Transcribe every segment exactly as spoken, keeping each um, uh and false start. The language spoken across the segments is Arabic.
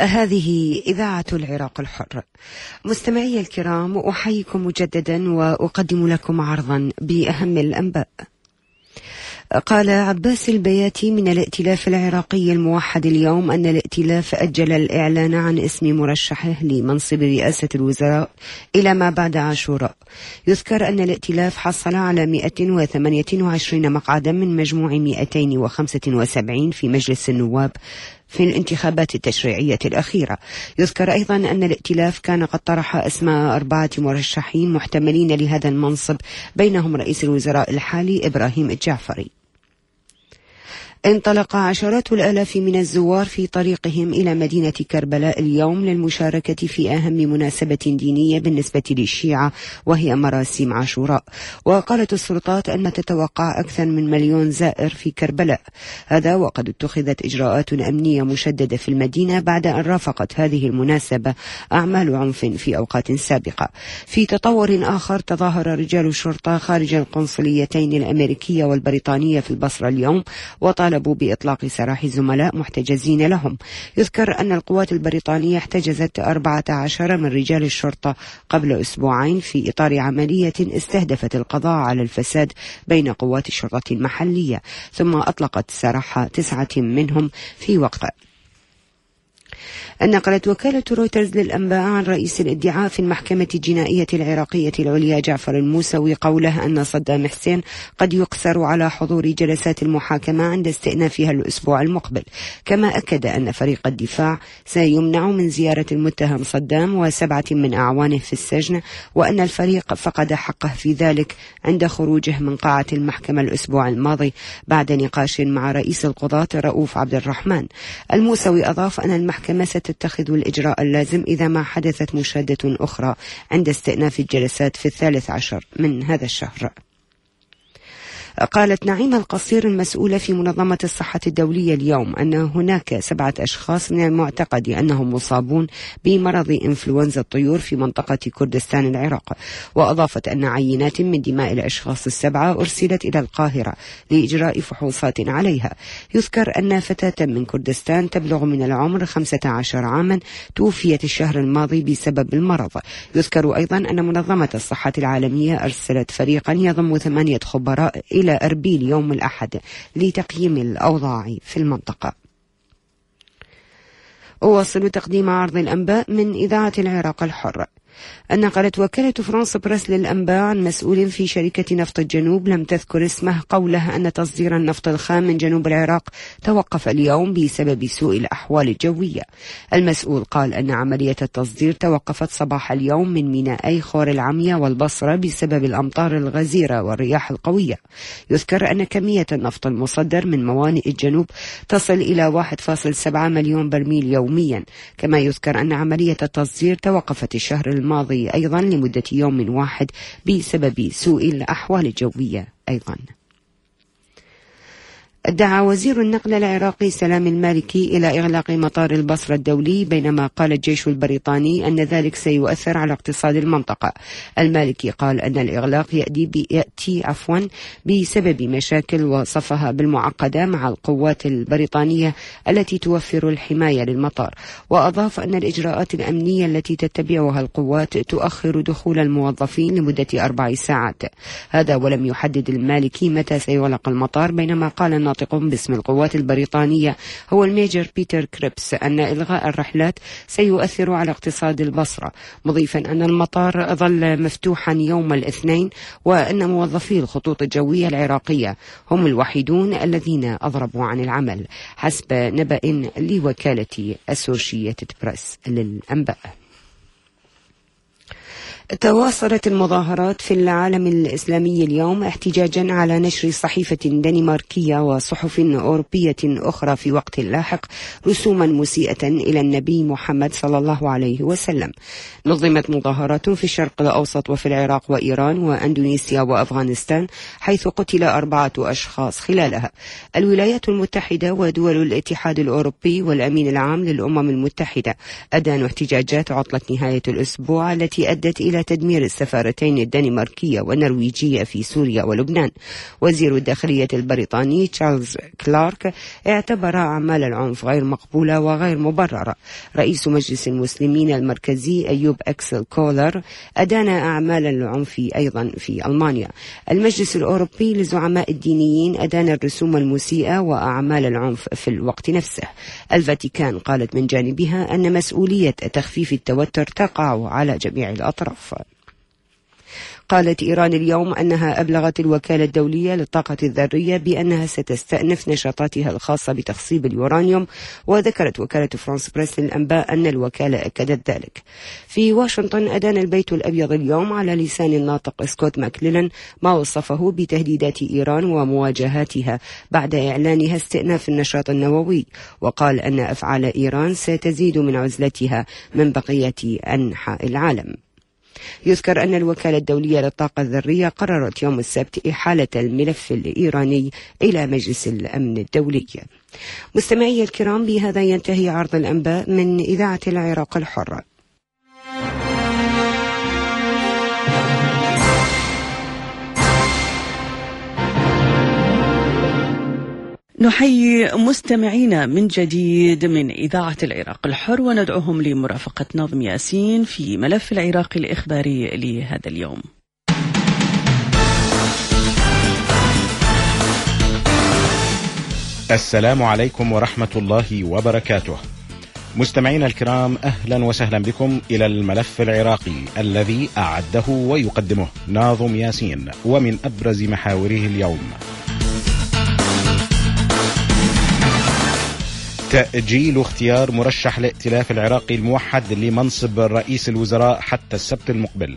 هذه إذاعة العراق الحر. مستمعي الكرام، أحييكم مجددا وأقدم لكم عرضا بأهم الأنباء. قال عباس البياتي من الائتلاف العراقي الموحد اليوم أن الائتلاف أجل الإعلان عن اسم مرشحه لمنصب رئاسة الوزراء إلى ما بعد عاشوراء. يذكر أن الائتلاف حصل على مئة وثمانية وعشرين مقعدا من مجموع مئتين وخمسة وسبعين في مجلس النواب في الانتخابات التشريعية الأخيرة. يذكر أيضا أن الائتلاف كان قد طرح أسماء أربعة مرشحين محتملين لهذا المنصب، بينهم رئيس الوزراء الحالي إبراهيم الجعفري. انطلق عشرات الآلاف من الزوار في طريقهم إلى مدينة كربلاء اليوم للمشاركة في أهم مناسبة دينية بالنسبة للشيعة، وهي مراسم عاشوراء. وقالت السلطات أن تتوقع أكثر من مليون زائر في كربلاء، هذا وقد اتخذت إجراءات أمنية مشددة في المدينة بعد أن رافقت هذه المناسبة أعمال عنف في أوقات سابقة. في تطور آخر، تظاهر رجال الشرطة خارج القنصليتين الأمريكية والبريطانية في البصرة اليوم وطالبوا طالبوا بإطلاق سراح زملاء محتجزين لهم. يذكر أن القوات البريطانية احتجزت أربعة عشر من رجال الشرطة قبل أسبوعين في إطار عملية استهدفت القضاء على الفساد بين قوات الشرطة المحلية، ثم أطلقت سراح تسعة منهم في وقت. نقلت وكالة رويترز للأنباء عن رئيس الادعاء في المحكمة الجنائية العراقية العليا جعفر الموسوي قوله أن صدام حسين قد يقصر على حضور جلسات المحاكمة عند استئنافها الأسبوع المقبل. كما أكد أن فريق الدفاع سيمنع من زيارة المتهم صدام وسبعة من أعوانه في السجن، وأن الفريق فقد حقه في ذلك عند خروجه من قاعة المحكمة الأسبوع الماضي بعد نقاش مع رئيس القضاة رؤوف عبد الرحمن. الموسوي أضاف أن المحكمة ستتخذ الإجراء اللازم إذا ما حدثت مشادة أخرى عند استئناف الجلسات في الثالث عشر من هذا الشهر. قالت نعيمة القصير المسؤولة في منظمة الصحة الدولية اليوم أن هناك سبعة أشخاص من المعتقد أنهم مصابون بمرض إنفلونزا الطيور في منطقة كردستان العراق، وأضافت أن عينات من دماء الأشخاص السبعة أرسلت إلى القاهرة لإجراء فحوصات عليها. يذكر أن فتاة من كردستان تبلغ من العمر خمسة عشر عاما توفيت الشهر الماضي بسبب المرض. يذكر أيضا أن منظمة الصحة العالمية أرسلت فريقا يضم ثمانية خبراء إلى أربيل يوم الأحد لتقييم الأوضاع في المنطقة. أواصل تقديم عرض الأنباء من إذاعة العراق الحر. نقلت وكالة فرانس بريس للأنباء عن مسؤول في شركة نفط الجنوب لم تذكر اسمه قوله أن تصدير النفط الخام من جنوب العراق توقف اليوم بسبب سوء الأحوال الجوية. المسؤول قال أن عملية التصدير توقفت صباح اليوم من مينائي خور العمية والبصرة بسبب الأمطار الغزيرة والرياح القوية. يذكر أن كمية النفط المصدر من موانئ الجنوب تصل إلى واحد فاصلة سبعة مليون برميل يوميا. كما يذكر أن عملية التصدير توقفت الشهر الماضي أيضا لمدة يوم واحد بسبب سوء الأحوال الجوية أيضا. ادعى وزير النقل العراقي سلام المالكي إلى إغلاق مطار البصرة الدولي، بينما قال الجيش البريطاني أن ذلك سيؤثر على اقتصاد المنطقة. المالكي قال أن الإغلاق يأتي, يأتي عفوا بسبب مشاكل وصفها بالمعقدة مع القوات البريطانية التي توفر الحماية للمطار، وأضاف أن الإجراءات الأمنية التي تتبعها القوات تؤخر دخول الموظفين لمدة أربع ساعات. هذا ولم يحدد المالكي متى سيغلق المطار، بينما قال ناطق باسم القوات البريطانية هو الميجر بيتر كريبس أن إلغاء الرحلات سيؤثر على اقتصاد البصرة، مضيفا أن المطار ظل مفتوحا يوم الاثنين وأن موظفي الخطوط الجوية العراقية هم الوحيدون الذين أضربوا عن العمل، حسب نبأ لوكالة أسوشيتد بريس للأنباء. تواصلت المظاهرات في العالم الإسلامي اليوم احتجاجا على نشر صحيفة دنماركية وصحف أوروبية أخرى في وقت لاحق رسوما مسيئة إلى النبي محمد صلى الله عليه وسلم. نظمت مظاهرات في الشرق الأوسط وفي العراق وإيران وأندونيسيا وأفغانستان، حيث قتل أربعة أشخاص خلالها. الولايات المتحدة ودول الاتحاد الأوروبي والأمين العام للأمم المتحدة أدانوا احتجاجات عطلة نهاية الأسبوع التي أدت إلى على تدمير السفارتين الدنماركية والنرويجية في سوريا ولبنان. وزير الداخلية البريطاني تشارلز كلارك اعتبر أعمال العنف غير مقبولة وغير مبررة. رئيس مجلس المسلمين المركزي أيوب أكسل كولر أدان أعمال العنف أيضا في ألمانيا. المجلس الأوروبي لزعماء الدينيين أدان الرسوم المسيئة وأعمال العنف في الوقت نفسه. الفاتيكان قالت من جانبها أن مسؤولية تخفيف التوتر تقع على جميع الأطراف. قالت إيران اليوم أنها أبلغت الوكالة الدولية للطاقة الذرية بأنها ستستأنف نشاطاتها الخاصة بتخصيب اليورانيوم، وذكرت وكالة فرانس بريس للأنباء أن الوكالة أكدت ذلك. في واشنطن أدان البيت الأبيض اليوم على لسان الناطق سكوت ماكليلان ما وصفه بتهديدات إيران ومواجهاتها بعد إعلانها استئناف النشاط النووي، وقال أن أفعال إيران ستزيد من عزلتها من بقية أنحاء العالم. يذكر أن الوكالة الدولية للطاقة الذرية قررت يوم السبت إحالة الملف الإيراني إلى مجلس الأمن الدولي. مستمعي الكرام، بهذا ينتهي عرض الأنباء من إذاعة العراق الحرة. نحيي مستمعينا من جديد من إذاعة العراق الحر وندعوهم لمرافقة ناظم ياسين في ملف العراق الإخباري لهذا اليوم. السلام عليكم ورحمة الله وبركاته. مستمعينا الكرام، أهلا وسهلا بكم إلى الملف العراقي الذي أعده ويقدمه ناظم ياسين، ومن أبرز محاوره اليوم: تأجيل اختيار مرشح الائتلاف العراقي الموحد لمنصب رئيس الوزراء حتى السبت المقبل.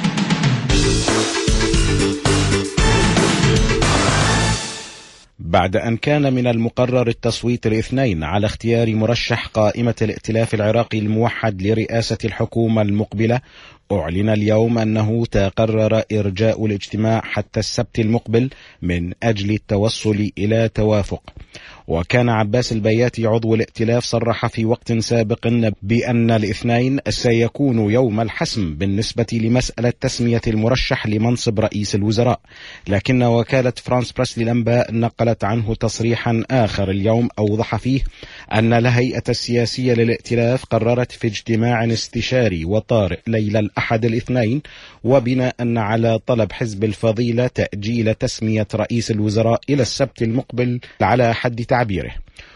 بعد أن كان من المقرر التصويت الاثنين على اختيار مرشح قائمة الائتلاف العراقي الموحد لرئاسة الحكومة المقبلة، أعلن اليوم أنه تقرر إرجاء الاجتماع حتى السبت المقبل من أجل التوصل إلى توافق. وكان عباس البياتي عضو الائتلاف صرح في وقت سابق بأن الاثنين سيكون يوم الحسم بالنسبة لمسألة تسمية المرشح لمنصب رئيس الوزراء، لكن وكالة فرانس بريس للأنباء نقلت عنه تصريحا آخر اليوم أوضح فيه أن الهيئة السياسية للائتلاف قررت في اجتماع استشاري وطارئ ليلة الأحد الاثنين، وبناء على طلب حزب الفضيلة تأجيل تسمية رئيس الوزراء إلى السبت المقبل على حد تعبيره.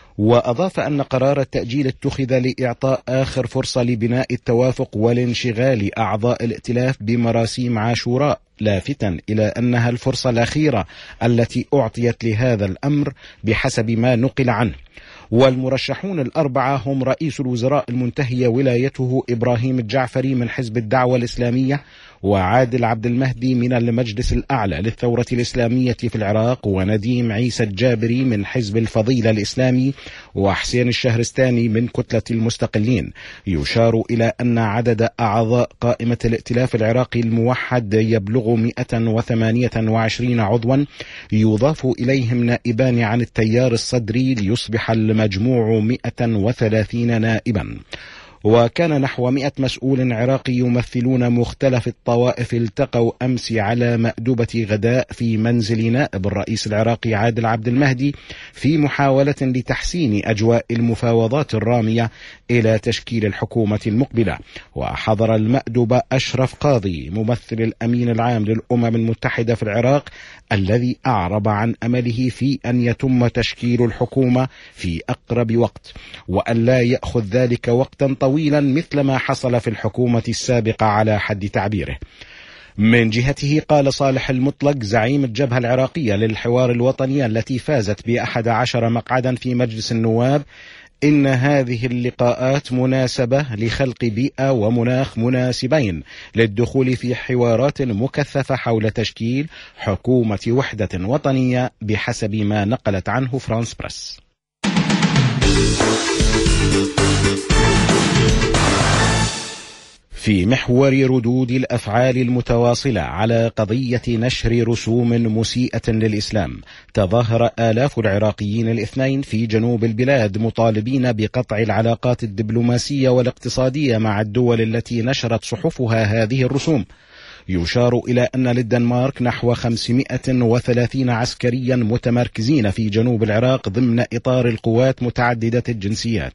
وأضاف أن قرار التأجيل اتخذ لإعطاء آخر فرصة لبناء التوافق ولانشغال أعضاء الائتلاف بمراسيم عاشوراء، لافتا إلى أنها الفرصة الأخيرة التي أعطيت لهذا الأمر بحسب ما نقل عنه. والمرشحون الأربعة هم رئيس الوزراء المنتهي ولايته إبراهيم الجعفري من حزب الدعوة الإسلامية، وعادل عبد المهدي من المجلس الأعلى للثورة الإسلامية في العراق، ونديم عيسى الجابري من حزب الفضيلة الإسلامي، وحسين الشهرستاني من كتلة المستقلين. يشار إلى أن عدد أعضاء قائمة الائتلاف العراقي الموحد يبلغ مئة وثمانية وعشرين عضوا، يضاف إليهم نائبان عن التيار الصدري ليصبح المجموع مئة وثلاثين نائبا. وكان نحو مئة مسؤول عراقي يمثلون مختلف الطوائف التقوا أمس على مأدبة غداء في منزل نائب الرئيس العراقي عادل عبد المهدي في محاولة لتحسين أجواء المفاوضات الرامية إلى تشكيل الحكومة المقبلة. وحضر المأدبة أشرف قاضي ممثل الأمين العام للأمم المتحدة في العراق، الذي أعرب عن أمله في أن يتم تشكيل الحكومة في أقرب وقت، وأن لا يأخذ ذلك وقتا طويلا مثل ما حصل في الحكومة السابقة على حد تعبيره. من جهته قال صالح المطلق زعيم الجبهة العراقية للحوار الوطني التي فازت بأحد عشر مقعدا في مجلس النواب إن هذه اللقاءات مناسبة لخلق بيئة ومناخ مناسبين للدخول في حوارات مكثفة حول تشكيل حكومة وحدة وطنية بحسب ما نقلت عنه فرانس بريس. في محور ردود الأفعال المتواصلة على قضية نشر رسوم مسيئة للإسلام، تظاهر آلاف العراقيين الاثنين في جنوب البلاد مطالبين بقطع العلاقات الدبلوماسية والاقتصادية مع الدول التي نشرت صحفها هذه الرسوم. يشار إلى أن للدنمارك نحو خمسمائة وثلاثين عسكريا متمركزين في جنوب العراق ضمن إطار القوات متعددة الجنسيات.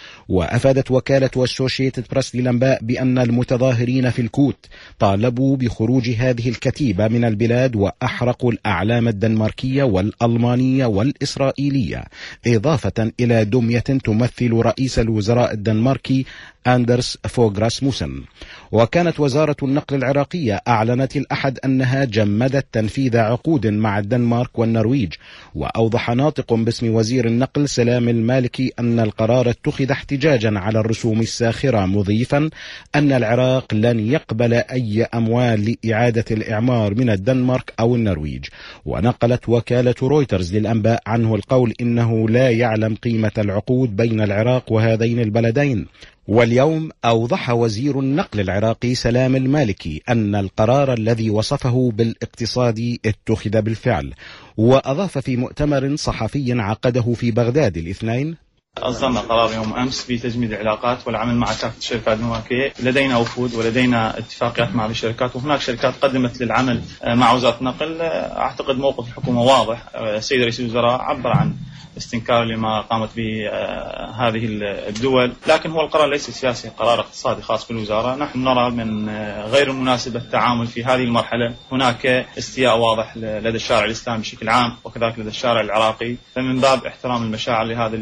وأفادت وكالة أسوشيتد بريس للأنباء بأن المتظاهرين في الكوت طالبوا بخروج هذه الكتيبة من البلاد وأحرقوا الأعلام الدنماركية والألمانية والإسرائيلية، إضافة إلى دمية تمثل رئيس الوزراء الدنماركي أندرس فوغ راسموسن. وكانت وزارة النقل العراقية أعلنت الأحد أنها جمدت تنفيذ عقود مع الدنمارك والنرويج. وأوضح ناطق باسم وزير النقل سلام المالكي أن القرار اتخذ احتجاجا على الرسوم الساخرة، مضيفا أن العراق لن يقبل أي أموال لإعادة الإعمار من الدنمارك أو النرويج. ونقلت وكالة رويترز للأنباء عنه القول إنه لا يعلم قيمة العقود بين العراق وهذين البلدين. واليوم أوضح وزير النقل العراقي سلام المالكي أن القرار الذي وصفه بالاقتصادي اتخذ بالفعل. وأضاف في مؤتمر صحفي عقده في بغداد الاثنين: أصدرنا قرار يوم أمس بتجميد العلاقات والعمل مع كافة الشركات الدنماركية. لدينا وفود ولدينا اتفاقيات مع الشركات، وهناك شركات قدمت للعمل مع وزارة النقل. أعتقد موقف الحكومة واضح. السيد رئيس الوزراء عبر عن استنكار لما قامت به هذه الدول، لكن هو القرار ليس سياسي، قرار اقتصادي خاص بالوزارة. نحن نرى من غير المناسب التعامل في هذه المرحلة. هناك استياء واضح لدى الشارع الإسلامي بشكل عام وكذلك لدى الشارع العراقي، فمن باب احترام المشاعر لهذه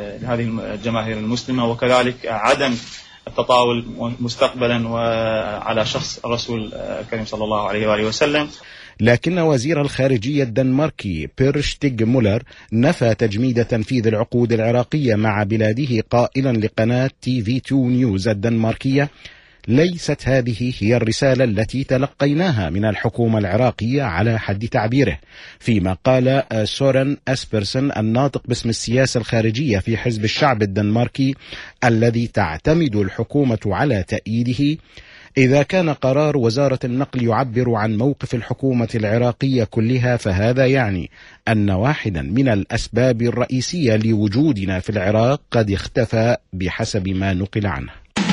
لهذه الجماهير المسلمة وكذلك عدم التطاول مستقبلا وعلى شخص الرسول الكريم صلى الله عليه وآله وسلم. لكن وزير الخارجية الدنماركي بير شتيغ مولر نفى تجميد تنفيذ العقود العراقية مع بلاده، قائلا لقناة تي في تو نيوز الدنماركية: ليست هذه هي الرسالة التي تلقيناها من الحكومة العراقية على حد تعبيره. فيما قال سورن أسبرسن الناطق باسم السياسة الخارجية في حزب الشعب الدنماركي الذي تعتمد الحكومة على تأييده: إذا كان قرار وزارة النقل يعبر عن موقف الحكومة العراقية كلها، فهذا يعني أن واحدا من الأسباب الرئيسية لوجودنا في العراق قد اختفى بحسب ما نقل عنه.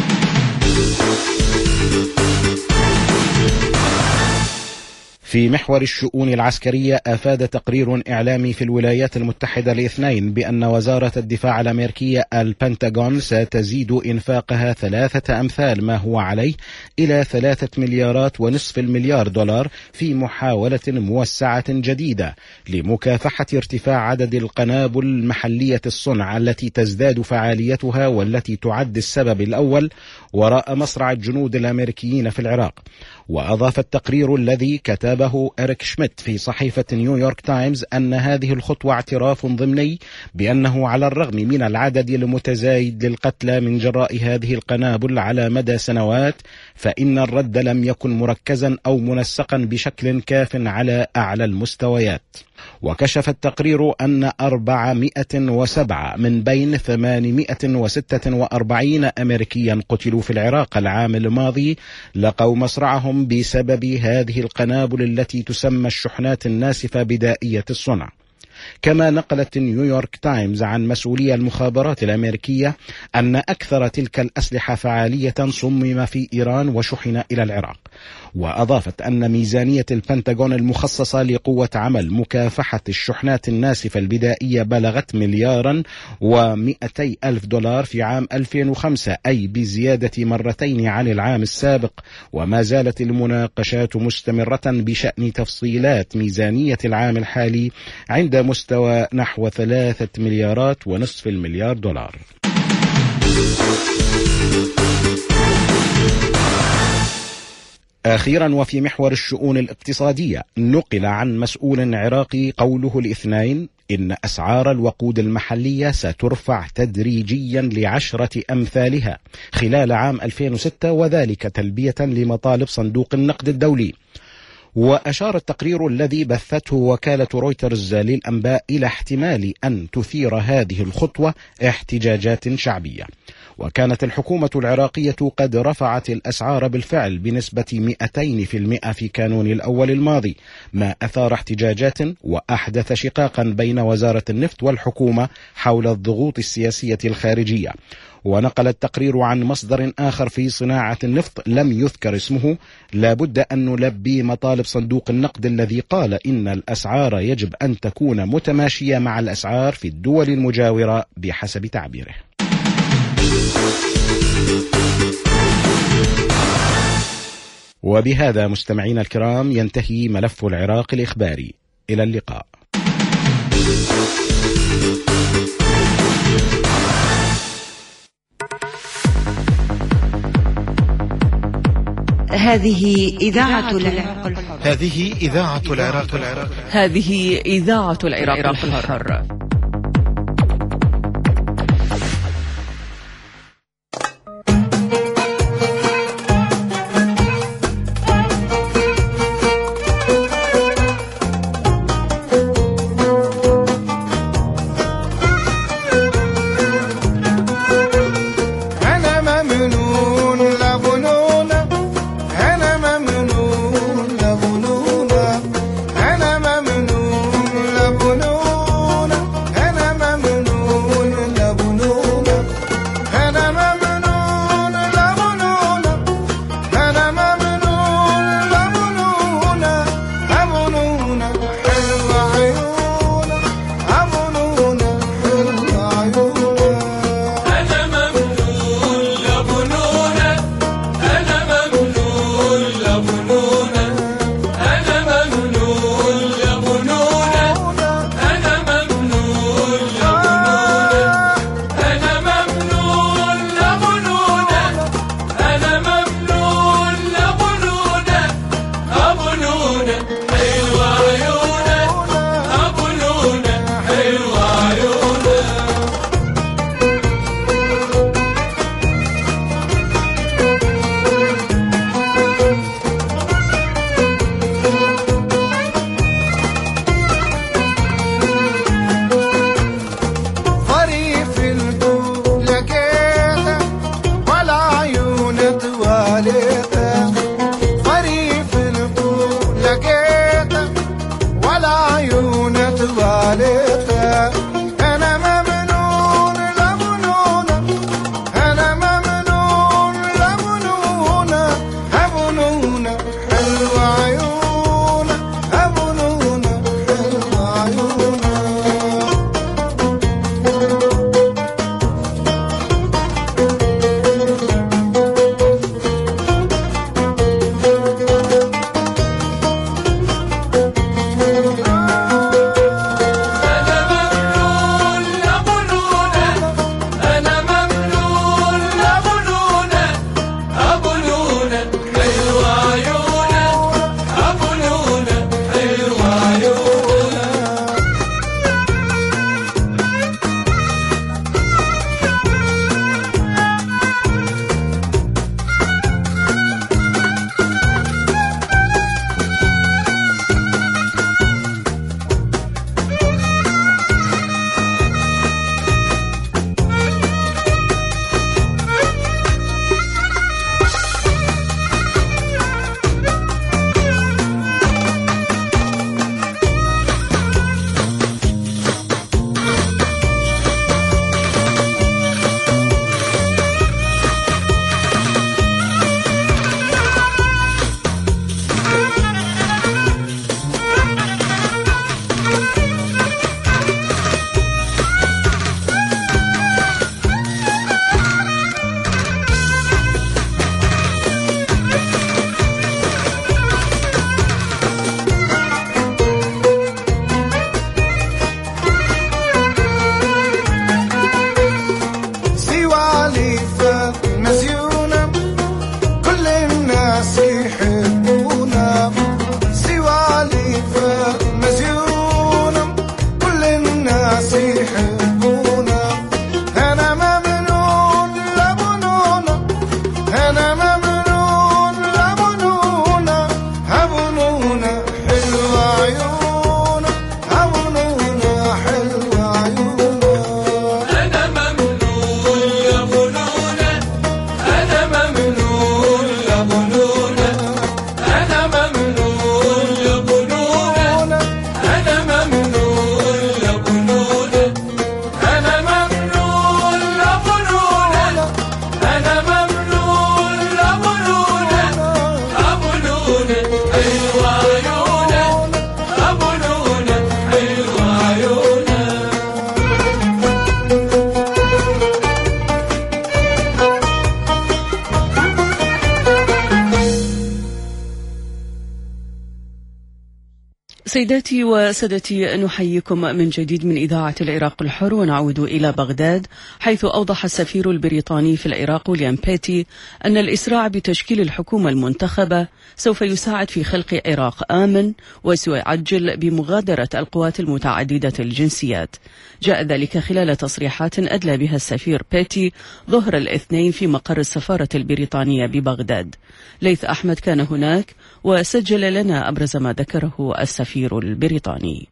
في محور الشؤون العسكرية، أفاد تقرير إعلامي في الولايات المتحدة الاثنين بأن وزارة الدفاع الأمريكية البنتاغون ستزيد إنفاقها ثلاثة أمثال ما هو عليه إلى ثلاثة مليارات ونصف المليار دولار في محاولة موسعة جديدة لمكافحة ارتفاع عدد القنابل المحلية الصنع التي تزداد فعاليتها والتي تعد السبب الأول وراء مصرع الجنود الأمريكيين في العراق. وأضاف التقرير الذي كتبه إريك شميت في صحيفة نيويورك تايمز أن هذه الخطوة اعتراف ضمني بأنه على الرغم من العدد المتزايد للقتلى من جراء هذه القنابل على مدى سنوات، فإن الرد لم يكن مركزا أو منسقا بشكل كاف على أعلى المستويات. وكشف التقرير أن أربعمائة وسبعة من بين ثمانمائة وستة وأربعين أمريكيا قتلوا في العراق العام الماضي لقوا مصرعهم بسبب هذه القنابل التي تسمى الشحنات الناسفة بدائية الصنع. كما نقلت نيويورك تايمز عن مسؤولي المخابرات الأمريكية أن أكثر تلك الأسلحة فعالية صمم في إيران وشحن إلى العراق. وأضافت أن ميزانية البنتاغون المخصصة لقوة عمل مكافحة الشحنات الناسفة البدائية بلغت مليارا ومئتي ألف دولار في عام ألفين وخمسة، أي بزيادة مرتين عن العام السابق. وما زالت المناقشات مستمرة بشأن تفصيلات ميزانية العام الحالي عند مستوى نحو ثلاثة مليارات ونصف المليار دولار. أخيرا، وفي محور الشؤون الاقتصادية، نقل عن مسؤول عراقي قوله الاثنين إن أسعار الوقود المحلية سترفع تدريجيا لعشرة أمثالها خلال عام ألفين وستة، وذلك تلبية لمطالب صندوق النقد الدولي. وأشار التقرير الذي بثته وكالة رويترز للأنباء إلى احتمال أن تثير هذه الخطوة احتجاجات شعبية. وكانت الحكومة العراقية قد رفعت الأسعار بالفعل بنسبة مئتين بالمئة في كانون الأول الماضي، ما أثار احتجاجات وأحدث شقاقا بين وزارة النفط والحكومة حول الضغوط السياسية الخارجية. ونقل التقرير عن مصدر آخر في صناعة النفط لم يذكر اسمه لابد أن نلبي مطالب صندوق النقد الذي قال إن الأسعار يجب أن تكون متماشية مع الأسعار في الدول المجاورة بحسب تعبيره. وبهذا مستمعينا الكرام ينتهي ملف العراق الإخباري. إلى اللقاء. هذه إذاعة العراق الحر. هذه إذاعة العراق الحر. هذه إذاعة العراق الحر. سيداتي وسادتي، نحييكم من جديد من إذاعة العراق الحر، ونعود إلى بغداد، حيث أوضح السفير البريطاني في العراق ويليام بيتي أن الإسراع بتشكيل الحكومة المنتخبة سوف يساعد في خلق عراق آمن وسيعجل بمغادرة القوات المتعددة الجنسيات. جاء ذلك خلال تصريحات أدلى بها السفير بيتي ظهر الاثنين في مقر السفارة البريطانية ببغداد. ليث أحمد كان هناك وسجل لنا أبرز ما ذكره السفير البريطاني.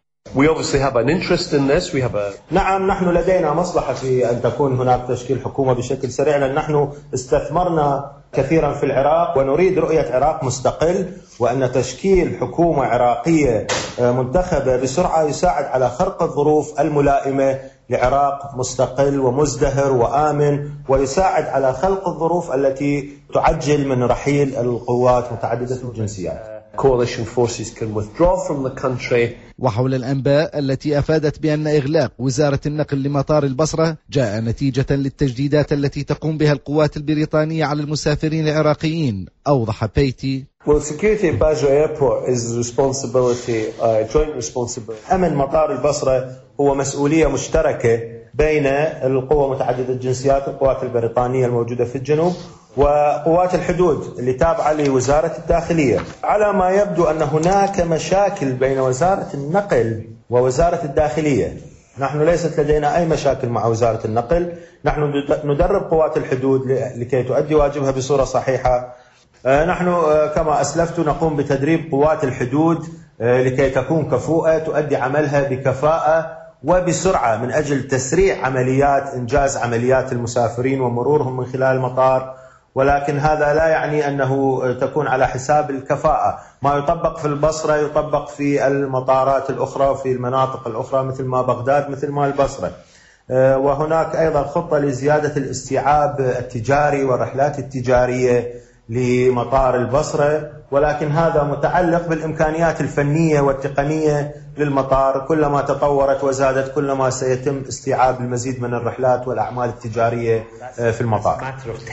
نعم، نحن لدينا مصلحة في أن تكون هناك تشكيل حكومة بشكل سريع، لأن نحن استثمرنا كثيرا في العراق ونريد رؤية عراق مستقل، وأن تشكيل حكومة عراقية منتخبة بسرعة يساعد على خلق الظروف الملائمة لعراق مستقل ومزدهر وآمن، ويساعد على خلق الظروف التي تعجل من رحيل القوات متعددة الجنسيات. coalition forces can withdraw from the country. وحول الأنباء التي أفادت بأن إغلاق وزارة النقل لمطار البصرة جاء نتيجة للتجديدات التي تقوم بها القوات البريطانية على المسافرين العراقيين، أوضح بيتي. Well, security at Basra Airport is responsibility, uh, joint responsibility. أمن مطار البصرة هو مسؤولية مشتركة بين القوى متعددة الجنسيات، القوات البريطانية الموجودة في الجنوب وقوات الحدود اللي تابعة لوزارة الداخلية. على ما يبدو أن هناك مشاكل بين وزارة النقل ووزارة الداخلية. نحن ليست لدينا أي مشاكل مع وزارة النقل، نحن ندرب قوات الحدود لكي تؤدي واجبها بصورة صحيحة. نحن كما أسلفت نقوم بتدريب قوات الحدود لكي تكون كفؤة تؤدي عملها بكفاءة وبسرعة من أجل تسريع عمليات إنجاز عمليات المسافرين ومرورهم من خلال المطار، ولكن هذا لا يعني أنه تكون على حساب الكفاءة. ما يطبق في البصرة يطبق في المطارات الأخرى وفي المناطق الأخرى مثل ما بغداد مثل ما البصرة. وهناك أيضا خطة لزيادة الاستيعاب التجاري والرحلات التجارية لمطار البصرة، ولكن هذا متعلق بالإمكانيات الفنية والتقنية للمطار. كلما تطورت وزادت كلما سيتم استيعاب المزيد من الرحلات والأعمال التجارية في المطار.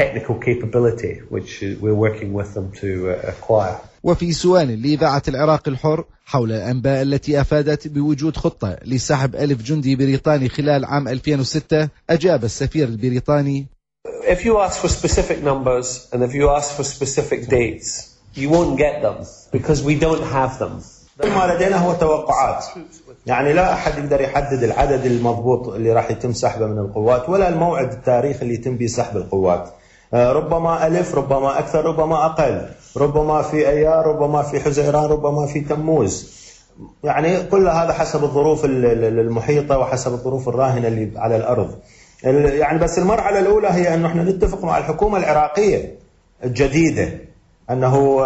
وفي سؤال لإذاعة العراق الحر حول الأنباء التي أفادت بوجود خطة لسحب ألف جندي بريطاني خلال عام ألفين وستة، أجاب السفير البريطاني: If you ask for specific numbers and if you ask for specific dates, you won't get them because we don't have them. ما لدينا هو توقعات، يعني لا أحد يقدر يحدد العدد المضبوط اللي راح يتم سحبه من القوات ولا الموعد التاريخي اللي يتم به سحب القوات. ربما ألف، ربما أكثر، ربما أقل، ربما في أيار، ربما في حزيران، ربما في تموز. يعني كل هذا حسب الظروف المحيطة وحسب الظروف الراهنة اللي على الأرض. يعني بس المرحلة الأولى هي أنه احنا نتفق مع الحكومة العراقية الجديدة أنه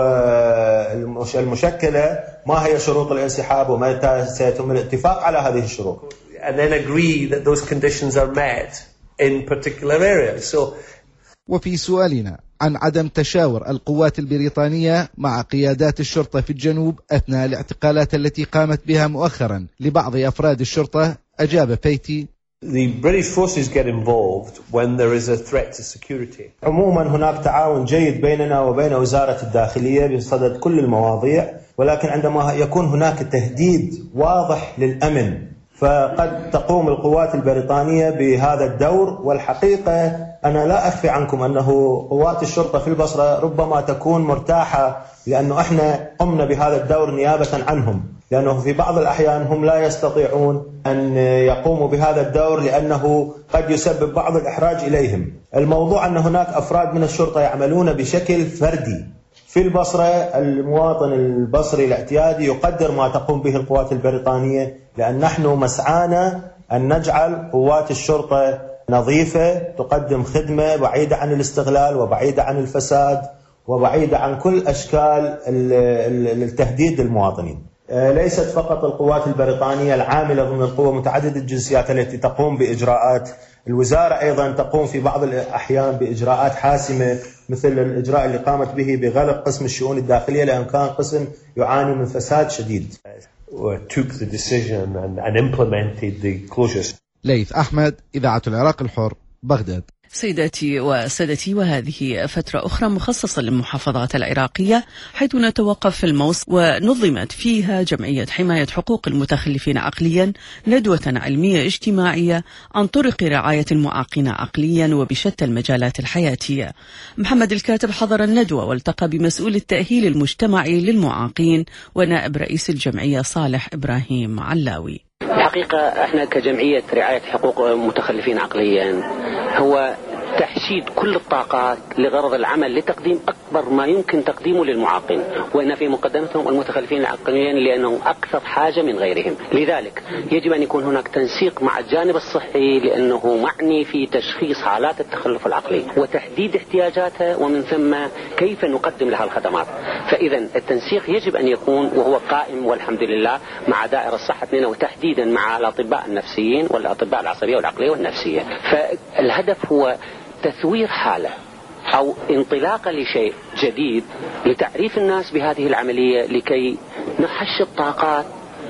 المشكلة ما هي شروط الانسحاب ومتى سيتم الاتفاق على هذه الشروط. And then agree that those conditions are met in particular areas. So وفي سؤالنا عن عدم تشاور القوات البريطانية مع قيادات الشرطة في الجنوب أثناء الاعتقالات التي قامت بها مؤخرا لبعض أفراد الشرطة، أجاب بيتي: The British forces get involved when there is a threat to security. عموما هناك تعاون جيد بيننا وبين وزارة الداخلية بصدد كل المواضيع، ولكن عندما يكون هناك تهديد واضح للأمن فقد تقوم القوات البريطانية بهذا الدور. والحقيقة أنا لا أخفي عنكم أنه قوات الشرطة في البصرة ربما تكون مرتاحة لأنه إحنا قمنا بهذا الدور نيابة عنهم، لأنه في بعض الأحيان هم لا يستطيعون أن يقوموا بهذا الدور لأنه قد يسبب بعض الإحراج إليهم. الموضوع أن هناك أفراد من الشرطة يعملون بشكل فردي في البصرة. المواطن البصري الاعتيادي يقدر ما تقوم به القوات البريطانية، لأن نحن مسعانا أن نجعل قوات الشرطة نظيفة تقدم خدمة بعيدة عن الاستغلال وبعيدة عن الفساد وبعيدة عن كل أشكال التهديد للمواطنين. ليست فقط القوات البريطانية العاملة ضمن القوى متعددة الجنسيات التي تقوم بإجراءات، الوزارة أيضا تقوم في بعض الأحيان بإجراءات حاسمة مثل الإجراء اللي قامت به بغلق قسم الشؤون الداخلية لأن كان قسم يعاني من فساد شديد. ليث أحمد، إذاعة العراق الحر، بغداد. سيداتي وسادتي، وهذه فترة أخرى مخصصة للمحافظات العراقية حيث نتوقف في الموصل، ونظمت فيها جمعية حماية حقوق المتخلفين عقليا ندوة علمية اجتماعية عن طرق رعاية المعاقين عقليا وبشتى المجالات الحياتية. محمد الكاتب حضر الندوة والتقى بمسؤول التأهيل المجتمعي للمعاقين ونائب رئيس الجمعية صالح إبراهيم علاوي. الحقيقة احنا كجمعية رعاية حقوق المتخلفين عقليا هو تحشيد كل الطاقات لغرض العمل لتقديم أكبر ما يمكن تقديمه للمعاقين، وإن في مقدمتهم المتخلفين عقليا لأنهم أكثر حاجة من غيرهم. لذلك يجب أن يكون هناك تنسيق مع الجانب الصحي لأنه معني في تشخيص حالات التخلف العقلي وتحديد احتياجاتها ومن ثم كيف نقدم لها الخدمات. فإذا التنسيق يجب أن يكون وهو قائم والحمد لله مع دائرة الصحة وتحديدا مع الأطباء النفسيين والأطباء العصبية والعقلية والنفسية. فالهدف هو تثوير حالة أو انطلاقة لشيء جديد لتعريف الناس بهذه العملية لكي نحشد الطاقات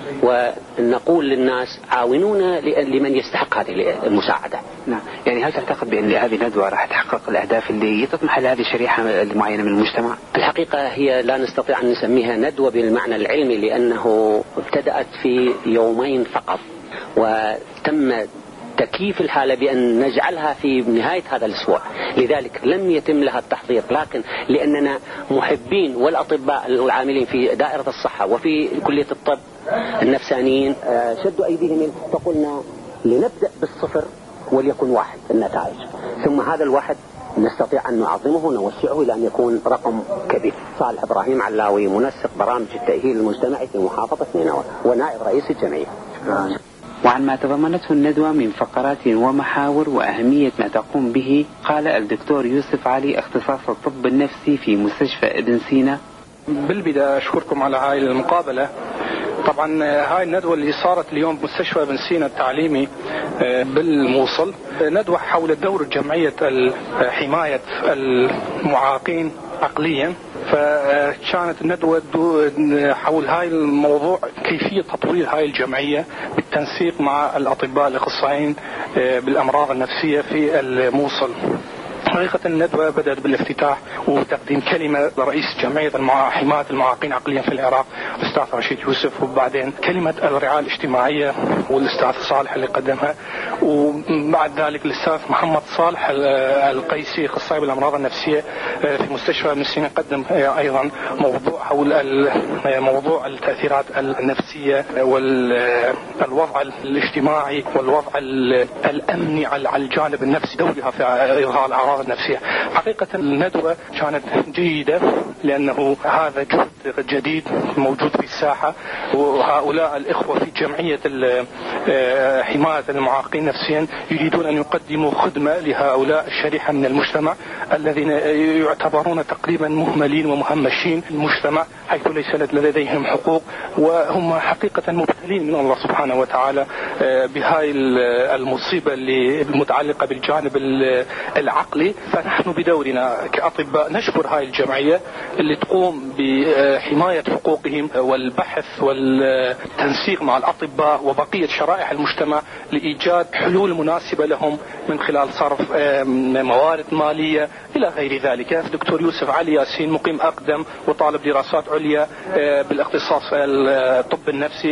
ونقول للناس عاونونا لمن يستحق هذه المساعدة. نعم، يعني هل تعتقد بأن هذه الندوة راح تحقق الأهداف اللي تطمح لهذه الشريحة معينة من المجتمع؟ الحقيقة هي لا نستطيع أن نسميها ندوة بالمعنى العلمي لأنه ابتدأت في يومين فقط وتم تكييف الحالة بأن نجعلها في نهاية هذا الأسبوع، لذلك لم يتم لها التحضير، لكن لأننا محبين والأطباء العاملين في دائرة الصحة وفي كلية الطب النفسانيين شدوا أيديهم فقلنا لنبدأ بالصفر وليكن واحد النتائج، ثم هذا الواحد نستطيع أن نعظمه ونوسعه إلى أن يكون رقم كبير. صالح إبراهيم علاوي، منسق برامج التأهيل المجتمعي في محافظة نينوى ونائب رئيس الجمعية. وعن ما تضمنته الندوة من فقرات ومحاور وأهمية ما تقوم به، قال الدكتور يوسف علي اختصاص الطب النفسي في مستشفى ابن سينا: بالبداية أشكركم على هاي المقابلة. طبعا هاي الندوة اللي صارت اليوم بمستشفى ابن سينا التعليمي بالموصل ندوة حول دور جمعية حماية المعاقين عقليا، فكانت الندوة حول هاي الموضوع كيفية تطوير هاي الجمعية بالتنسيق مع الأطباء الأخصائيين بالأمراض النفسية في الموصل. حقيقة الندوة بدأت بالافتتاح وتقديم كلمة لرئيس جمعية حماية المعاقين عقليا في العراق الأستاذ رشيد يوسف، وبعدين كلمة الرعاية الاجتماعية والأستاذ صالح اللي قدمها، وبعد ذلك الأستاذ محمد صالح القيسي أخصائي بالأمراض النفسية في مستشفى ابن سينا قدم أيضا موضوع حول موضوع التأثيرات النفسية والوضع الاجتماعي والوضع الأمني على الجانب النفسي دورها في إظهار الأعراض النفسية. حقيقة الندوة كانت جيدة لأنه هذا جهد جديد موجود في الساحة، وهؤلاء الإخوة في جمعية حماية المعاقين نفسيا يريدون أن يقدموا خدمة لهؤلاء الشريحة من المجتمع الذين يعتبرون تقريبا مهملين ومهمشين المجتمع حيث ليس لديهم حقوق، وهم حقيقة مبتلين من الله سبحانه وتعالى بهاي المصيبة اللي متعلقة بالجانب العقلي. فنحن بدورنا كأطباء نشكر هاي الجمعية اللي تقوم بحماية حقوقهم والبحث والتنسيق مع الأطباء وبقية شرائح المجتمع لإيجاد حلول مناسبة لهم من خلال صرف موارد مالية إلى غير ذلك. الدكتور يوسف علي ياسين مقيم أقدم وطالب دراسات عليا بالاختصاص الطب النفسي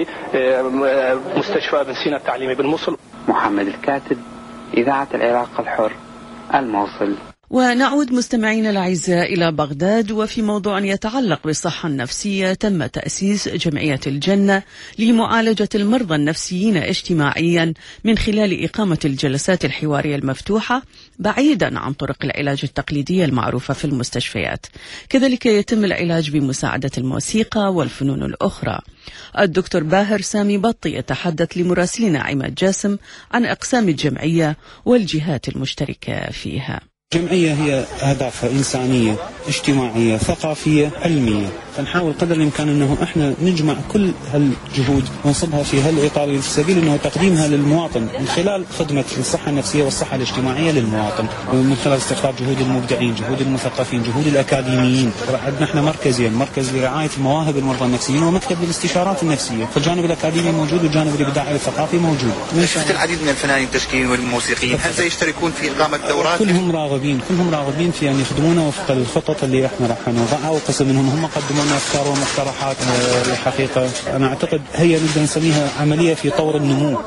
مستشفى ابن سينا التعليمي بالموصل. محمد الكاتب، إذاعة العراق الحر، الموصل. ونعود مستمعين الأعزاء إلى بغداد، وفي موضوع يتعلق بالصحة النفسية تم تأسيس جمعية الجنة لمعالجة المرضى النفسيين اجتماعيا من خلال إقامة الجلسات الحوارية المفتوحة بعيدا عن طرق العلاج التقليدية المعروفة في المستشفيات. كذلك يتم العلاج بمساعدة الموسيقى والفنون الأخرى. الدكتور باهر سامي بطي يتحدث لمراسلنا عماد جاسم عن أقسام الجمعية والجهات المشتركة فيها. الجمعية هي أهدافها إنسانية، اجتماعية، ثقافية، علمية. فنحاول قدر الإمكان أنه إحنا نجمع كل هالجهود ونصبها في هالإطار في سبيل أنه تقديمها للمواطن من خلال خدمة الصحة النفسية والصحة الاجتماعية للمواطن، ومن خلال استقطاب جهود المبدعين، جهود المثقفين، جهود الأكاديميين. عندنا إحنا مركزين، مركز لرعاية مواهب المرضى النفسيين ومكتب للاستشارات النفسية، فالجانب الأكاديمي موجود والجانب الإبداعي والثقافي موجود. شفت العديد من الفنانين التشكيليين والموسيقيين، هل سيشتركون في إقامة دورات؟ كلهم راغبين، كلهم راغبين في أن يخدمونا وفق الخطط اللي إحنا راح نوضعها، وقسم منهم هم قدموا لنا أفكار ومقترحات. الحقيقة أنا أعتقد هي نقدر نسميها عملية في طور النمو،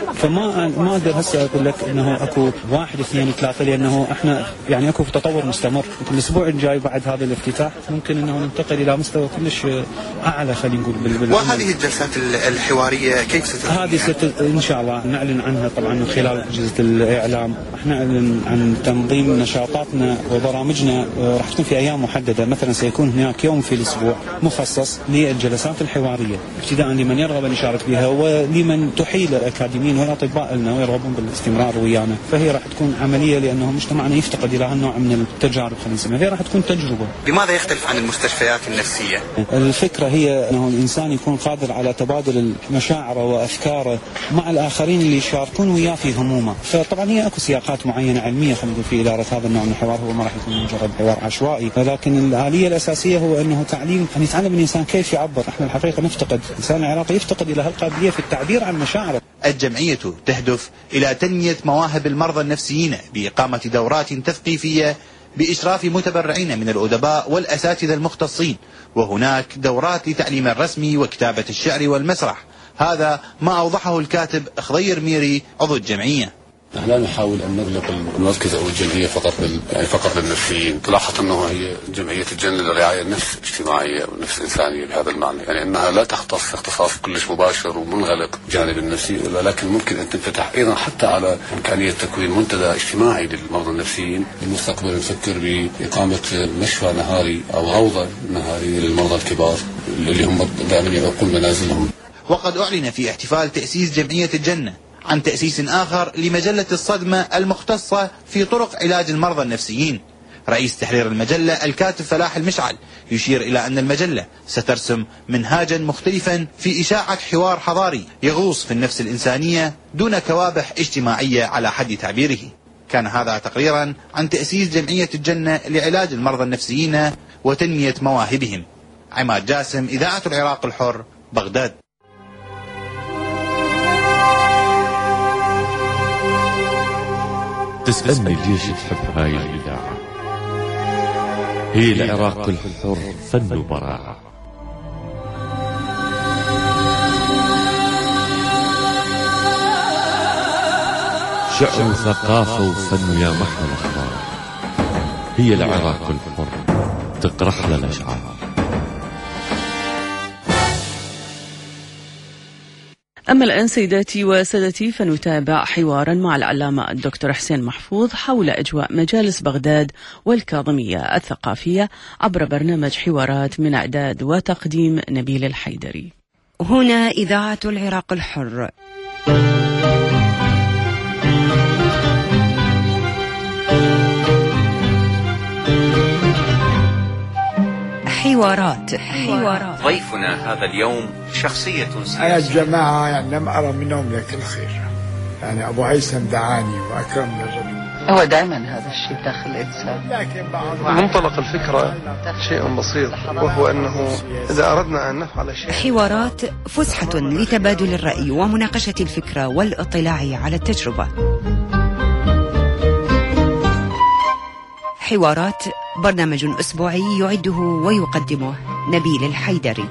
فما ما أقدر هسه أقول لك إنه أكو واحد اثنين ثلاثة، لأنه إحنا يعني أكو تطور مستمر. الأسبوع الجاي بعد هذا الافتتاح ممكن إنه ننتقل إلى مستوى كلش أعلى، خلينا نقول. بال وهذه الجلسات الحوارية كيف ستتم؟ هذه ست إن شاء الله نعلن عنها طبعا من خلال أجهزة الإعلام. إحنا نعلن عن تنظيم نشاطاتنا وبرامجنا، راح تكون في أيام محددة. مثلا سيكون هناك يوم في الأسبوع مخصص للجلسات الحوارية، ابتداء لمن يرغب أن يشارك بها ولمن تحيل الأكاديميين والأطباء لنا ويرغبون بالاستمرار ويانا. فهي راح تكون عملية لأنه مجتمعنا يفتقد إلى هالنوع من التجارب، خلينا نسميها. هي راح تكون تجربة. لماذا يختلف عن المستشفيات النفسية؟ الفكرة هي أنه الإنسان يكون قادر على تبادل مشاعره وأفكاره مع الآخرين اللي يشاركون وياه في همومه. فطبعا هي أكو سياقات معينة علمية خلينا نقول في إدارة هذا النوع من الحوار، هو ما راح يكون مجرد حوار عشوائي، ولكن الآلية الأساسية هو أنه تعليم أن يتعلم الإنسان كيف يعبر. احنا الحقيقة نفتقد، الإنسان العراقي يفتقد إلى هالقابلية في التعبير عن مشاعره. الجمعية تهدف إلى تنمية مواهب المرضى النفسيين بإقامة دورات تثقيفية بإشراف متبرعين من الأدباء والأساتذة المختصين، وهناك دورات لتعليم الرسم وكتابة الشعر والمسرح. هذا ما أوضحه الكاتب خضير ميري عضو الجمعية. نحن لا نحاول أن نغلق المركز أو الجمعية فقط لل... يعني فقط للنفسيين. تلاحظ أنه هي جمعية الجنة للرعاية النفس الاجتماعية والنفس الإنسانية بهذا المعنى، يعني أنها لا تختص اختصاص كلش مباشر ومنغلق جانب النفسي، ولكن ممكن أن تنفتح أيضا حتى على إمكانية تكوين منتدى اجتماعي للمرضى النفسيين. بالمستقبل نفكر بإقامة مشفى نهاري أو روضة نهاري للمرضى الكبار اللي هم دائما يبقون منازلهم. وقد أعلن في احتفال تأسيس جمعية الجنة عن تأسيس آخر لمجلة الصدمة المختصة في طرق علاج المرضى النفسيين. رئيس تحرير المجلة الكاتب فلاح المشعل يشير إلى أن المجلة سترسم منهاجا مختلفا في إشاعة حوار حضاري يغوص في النفس الإنسانية دون كوابح اجتماعية على حد تعبيره. كان هذا تقريرا عن تأسيس جمعية الجنة لعلاج المرضى النفسيين وتنمية مواهبهم. عماد جاسم، إذاعة العراق الحر، بغداد. تسألني ليش تحب هاي الإذاعة؟ هي العراق الحر فن وبراعة. شعر وثقافة وفن يا محمل الأخبار. هي العراق الحر تقرح للأشعار. أما الآن سيداتي وسادتي فنتابع حوارا مع العلامة الدكتور حسين محفوظ حول أجواء مجالس بغداد والكاظمية الثقافية عبر برنامج حوارات من إعداد وتقديم نبيل الحيدري. هنا إذاعة العراق الحر. حوارات. حوارات. ضيفنا هذا اليوم شخصية سياسية. أنا الجماعة يعني لم أرى منهم لك الخير، يعني أبو هيثم دعاني وأكرم الرجل. هو دائما هذا الشيء داخل الإنسان. منطلق الفكرة شيء بسيط، وهو أنه إذا أردنا أن نفعل شيء. حوارات فسحة لتبادل الرأي ومناقشة الفكرة والاطلاع على التجربة. حوارات برنامج أسبوعي يعده ويقدمه نبيل الحيدري.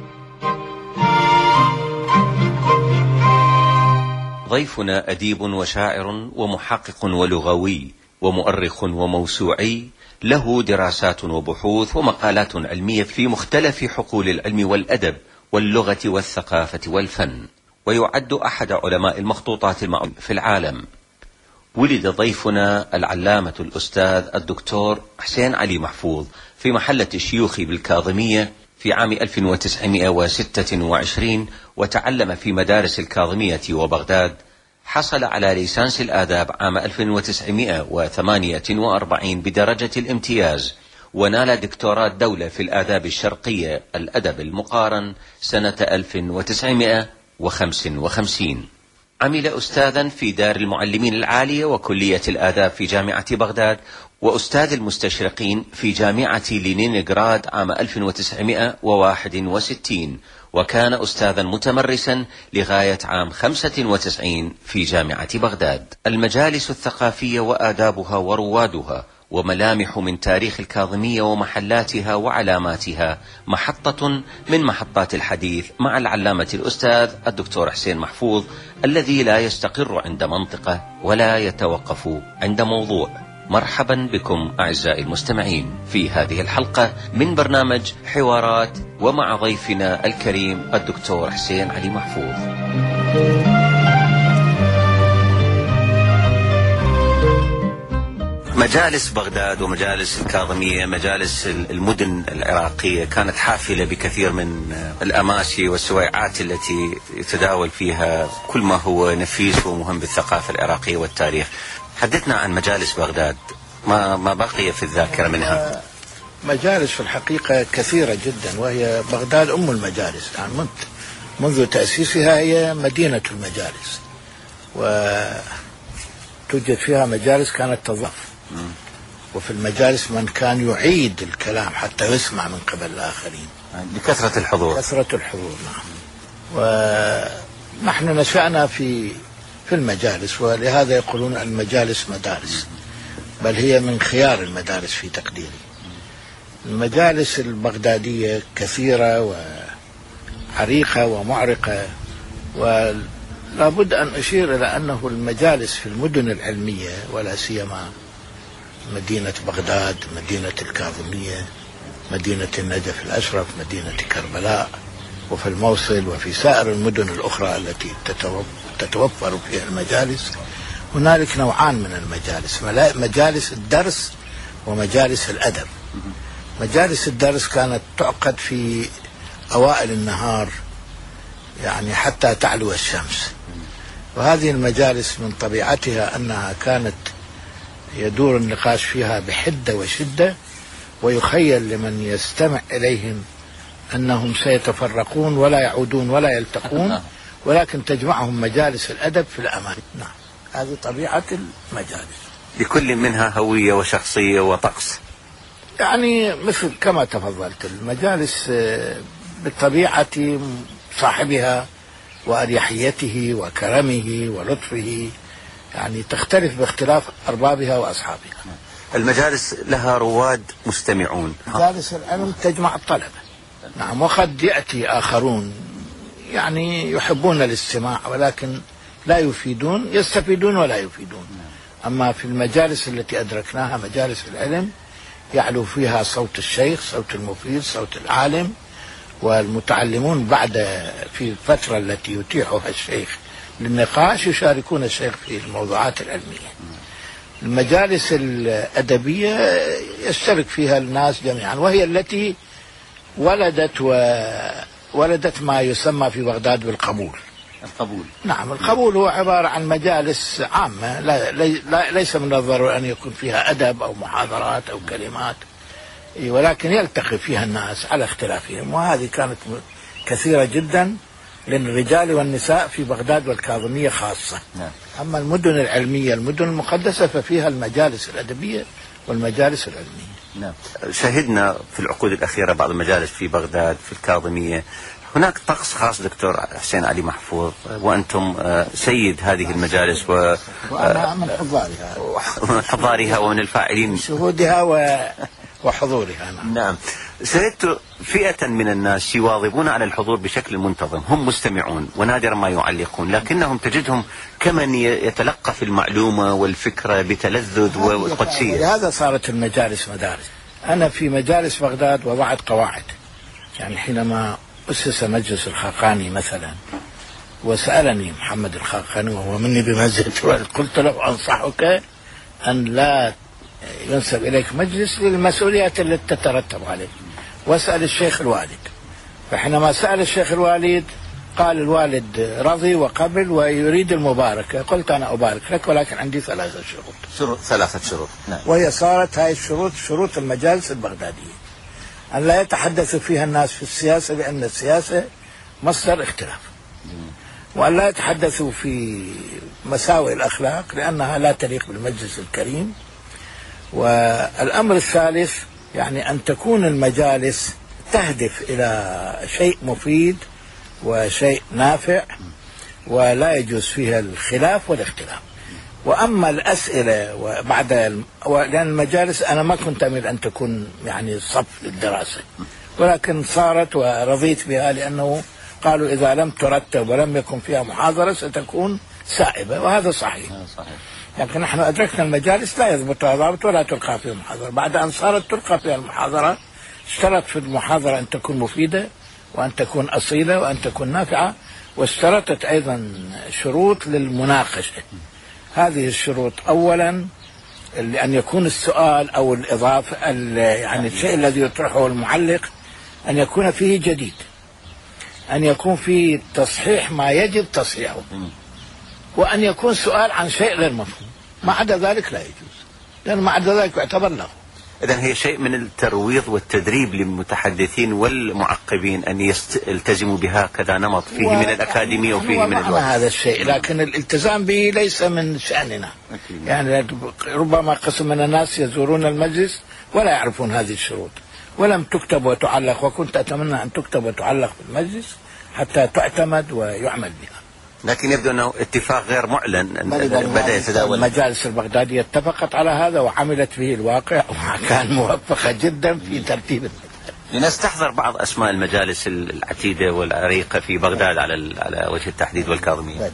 ضيفنا أديب وشاعر ومحقق ولغوي ومؤرخ وموسوعي، له دراسات وبحوث ومقالات علمية في مختلف حقول العلم والأدب واللغة والثقافة والفن، ويعد أحد علماء المخطوطات المعروفة في العالم. ولد ضيفنا العلامة الأستاذ الدكتور حسين علي محفوظ في محلة الشيوخ بالكاظمية في عام ألف وتسعمائة وستة وعشرين، وتعلم في مدارس الكاظمية وبغداد. حصل على ليسانس الآداب عام ألف وتسعمائة وثمانية وأربعين بدرجة الامتياز، ونال دكتوراه دولة في الآداب الشرقية الأدب المقارن سنة ألف وتسعمائة وخمسة وخمسين. عمل أستاذا في دار المعلمين العالية وكلية الآداب في جامعة بغداد، وأستاذ المستشرقين في جامعة لينينغراد عام ألف وتسعمائة وواحد وستين، وكان أستاذا متمرسا لغاية عام خمسة وتسعين في جامعة بغداد. المجالس الثقافية وآدابها وروادها وملامح من تاريخ الكاظمية ومحلاتها وعلاماتها محطة من محطات الحديث مع العلامة الأستاذ الدكتور حسين محفوظ، الذي لا يستقر عند منطقة ولا يتوقف عند موضوع. مرحبا بكم أعزائي المستمعين في هذه الحلقة من برنامج حوارات، ومع ضيفنا الكريم الدكتور حسين علي محفوظ. مجالس بغداد ومجالس الكاظمية، مجالس المدن العراقية، كانت حافلة بكثير من الأماشي والسويعات التي يتداول فيها كل ما هو نفيس ومهم بالثقافة العراقية والتاريخ. حدثنا عن مجالس بغداد، ما ما بقي في الذاكرة منها. مجالس في الحقيقة كثيرة جدا، وهي بغداد أم المجالس، يعني منذ تأسيسها هي مدينة المجالس، وتوجد فيها مجالس كانت تضاف، وفي المجالس من كان يعيد الكلام حتى يسمع من قبل الآخرين لكثرة الحضور. كثرة الحضور نعم. ونحن نشأنا في في المجالس، ولهذا يقولون المجالس مدارس، بل هي من خيار المدارس في تقديري. المجالس البغدادية كثيرة وعريقة ومعرقة، ولا بد أن أشير إلى أنه المجالس في المدن العلمية ولا سيما مدينة بغداد، مدينة الكاظمية، مدينة النجف الأشرف، مدينة كربلاء، وفي الموصل وفي سائر المدن الأخرى التي تتوفر فيها المجالس، هنالك نوعان من المجالس: مجالس الدرس ومجالس الأدب. مجالس الدرس كانت تعقد في أوائل النهار، يعني حتى تعلو الشمس، وهذه المجالس من طبيعتها أنها كانت يدور النقاش فيها بحدة وشدة، ويخيل لمن يستمع إليهم أنهم سيتفرقون ولا يعودون ولا يلتقون، ولكن تجمعهم مجالس الأدب في الأمان. نعم، هذه طبيعة المجالس. لكل منها هوية وشخصية وطقس، يعني مثل كما تفضلت، المجالس بطبيعة صاحبها وأريحيته وكرمه ولطفه، يعني تختلف باختلاف أربابها وأصحابها. المجالس لها رواد مستمعون. مجالس العلم تجمع الطلبة، نعم، وقد يأتي آخرون يعني يحبون الاستماع ولكن لا يفيدون، يستفيدون ولا يفيدون. أما في المجالس التي أدركناها مجالس العلم يعلو فيها صوت الشيخ، صوت المفيد، صوت العالم، والمتعلمون بعد في الفترة التي يتيحها الشيخ للنقاش يشاركون الشيخ في الموضوعات العلمية. المجالس الأدبية يشترك فيها الناس جميعا، وهي التي ولدت وولدت ما يسمى في بغداد بالقبول. القبول نعم، القبول هو عبارة عن مجالس عامة، لا لا ليس من الضروري أن يكون فيها أدب أو محاضرات أو كلمات، ولكن يلتقي فيها الناس على اختلافهم، وهذه كانت كثيرة جدا للرجال والنساء في بغداد والكاظمية خاصة. نعم. أما المدن العلمية، المدن المقدسة، ففيها المجالس الأدبية والمجالس العلمية. نعم. شهدنا في العقود الأخيرة بعض المجالس في بغداد في الكاظمية. هناك طقس خاص دكتور حسين علي محفوظ، وأنتم سيد هذه المجالس و وأنا من حضارها ومن حضارها ومن الفاعلين شهودها و... وحضورها. نعم. نعم. شهدت فئة من الناس يواظبون على الحضور بشكل منتظم، هم مستمعون ونادرا ما يعلقون، لكنهم تجدهم كمن يتلقى في المعلومة والفكرة بتلذذ وقدسية. لهذا صارت المجالس مدارس. أنا في مجالس بغداد وضعت قواعد، يعني حينما أسس مجلس الخاقاني مثلا وسألني محمد الخاقاني وهو مني بمنزلة، قلت له أنصحك أن لا ينسب إليك مجلس للمسؤوليات التي تترتب عليه، واسأل الشيخ الوالد. فحينما سأل الشيخ الوالد قال الوالد رضي وقبل ويريد المباركة، قلت أنا أبارك لك ولكن عندي ثلاثة شروط. شروط ثلاثة شروط نعم. وهي صارت هاي الشروط شروط المجالس البغدادية، أن لا يتحدث فيها الناس في السياسة لأن السياسة مصدر اختلاف، وأن لا يتحدثوا في مساوئ الأخلاق لأنها لا تليق بالمجلس الكريم. والأمر الثالث يعني أن تكون المجالس تهدف إلى شيء مفيد وشيء نافع ولا يجوز فيها الخلاف والاختلاف. وأما الأسئلة وبعد لأن المجالس أنا ما كنت أميل أن تكون يعني صف للدراسة، ولكن صارت ورضيت بها لأنه قالوا إذا لم ترتب ولم يكن فيها محاضرة ستكون سائبة، وهذا صحيح. لكن نحن أدركنا المجالس لا يضبطها ضابط ولا تلقى فيها محاضرة. بعد أن صارت تلقى فيها المحاضرة اشترط في المحاضرة أن تكون مفيدة وأن تكون أصيلة وأن تكون نافعة، واشترطت أيضا شروط للمناقشة. هذه الشروط أولا أن يكون السؤال أو الإضافة يعني الشيء الذي يطرحه المعلق أن يكون فيه جديد، أن يكون فيه تصحيح ما يجب تصحيحه، وأن يكون سؤال عن شيء غير مفهوم. ما عدا ذلك لا يجوز، لأن ما عدا ذلك يعتبر له. إذن هي شيء من الترويض والتدريب للمتحدثين والمعقبين أن يلتزموا بهكذا نمط فيه من الأكاديمية وفيه من الوقت. هذا الشيء، لكن الالتزام به ليس من شأننا. يعني ربما قسم من الناس يزورون المجلس ولا يعرفون هذه الشروط ولم تكتب وتعلق، وكنت أتمنى أن تكتب وتعلق في المجلس حتى تعتمد ويعمل بها. لكن يبدو أنه اتفاق غير معلن بدأ يتداول. المجالس البغدادية اتفقت على هذا وعملت به الواقع وكان موفقة جدا في ترتيب المجالس. لنستحضر بعض أسماء المجالس العتيدة والعريقة في بغداد على على وجه التحديد والكاظمية.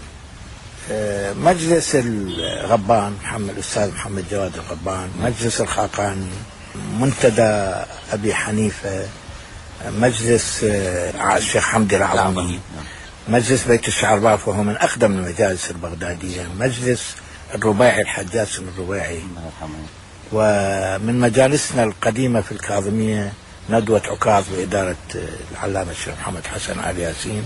مجلس الغبان محمد الأستاذ محمد جواد الغبان، مجلس الخاقاني، منتدى أبي حنيفة، مجلس الشيخ حمدي العظمي، مجلس بيت الشعرباف وهو من أقدم المجالس البغدادية، مجلس الرباعي الحجاج بن الرباعي. ومن مجالسنا القديمة في الكاظمية ندوة عكاظ بإدارة العلامة الشيخ محمد حسن آل ياسين،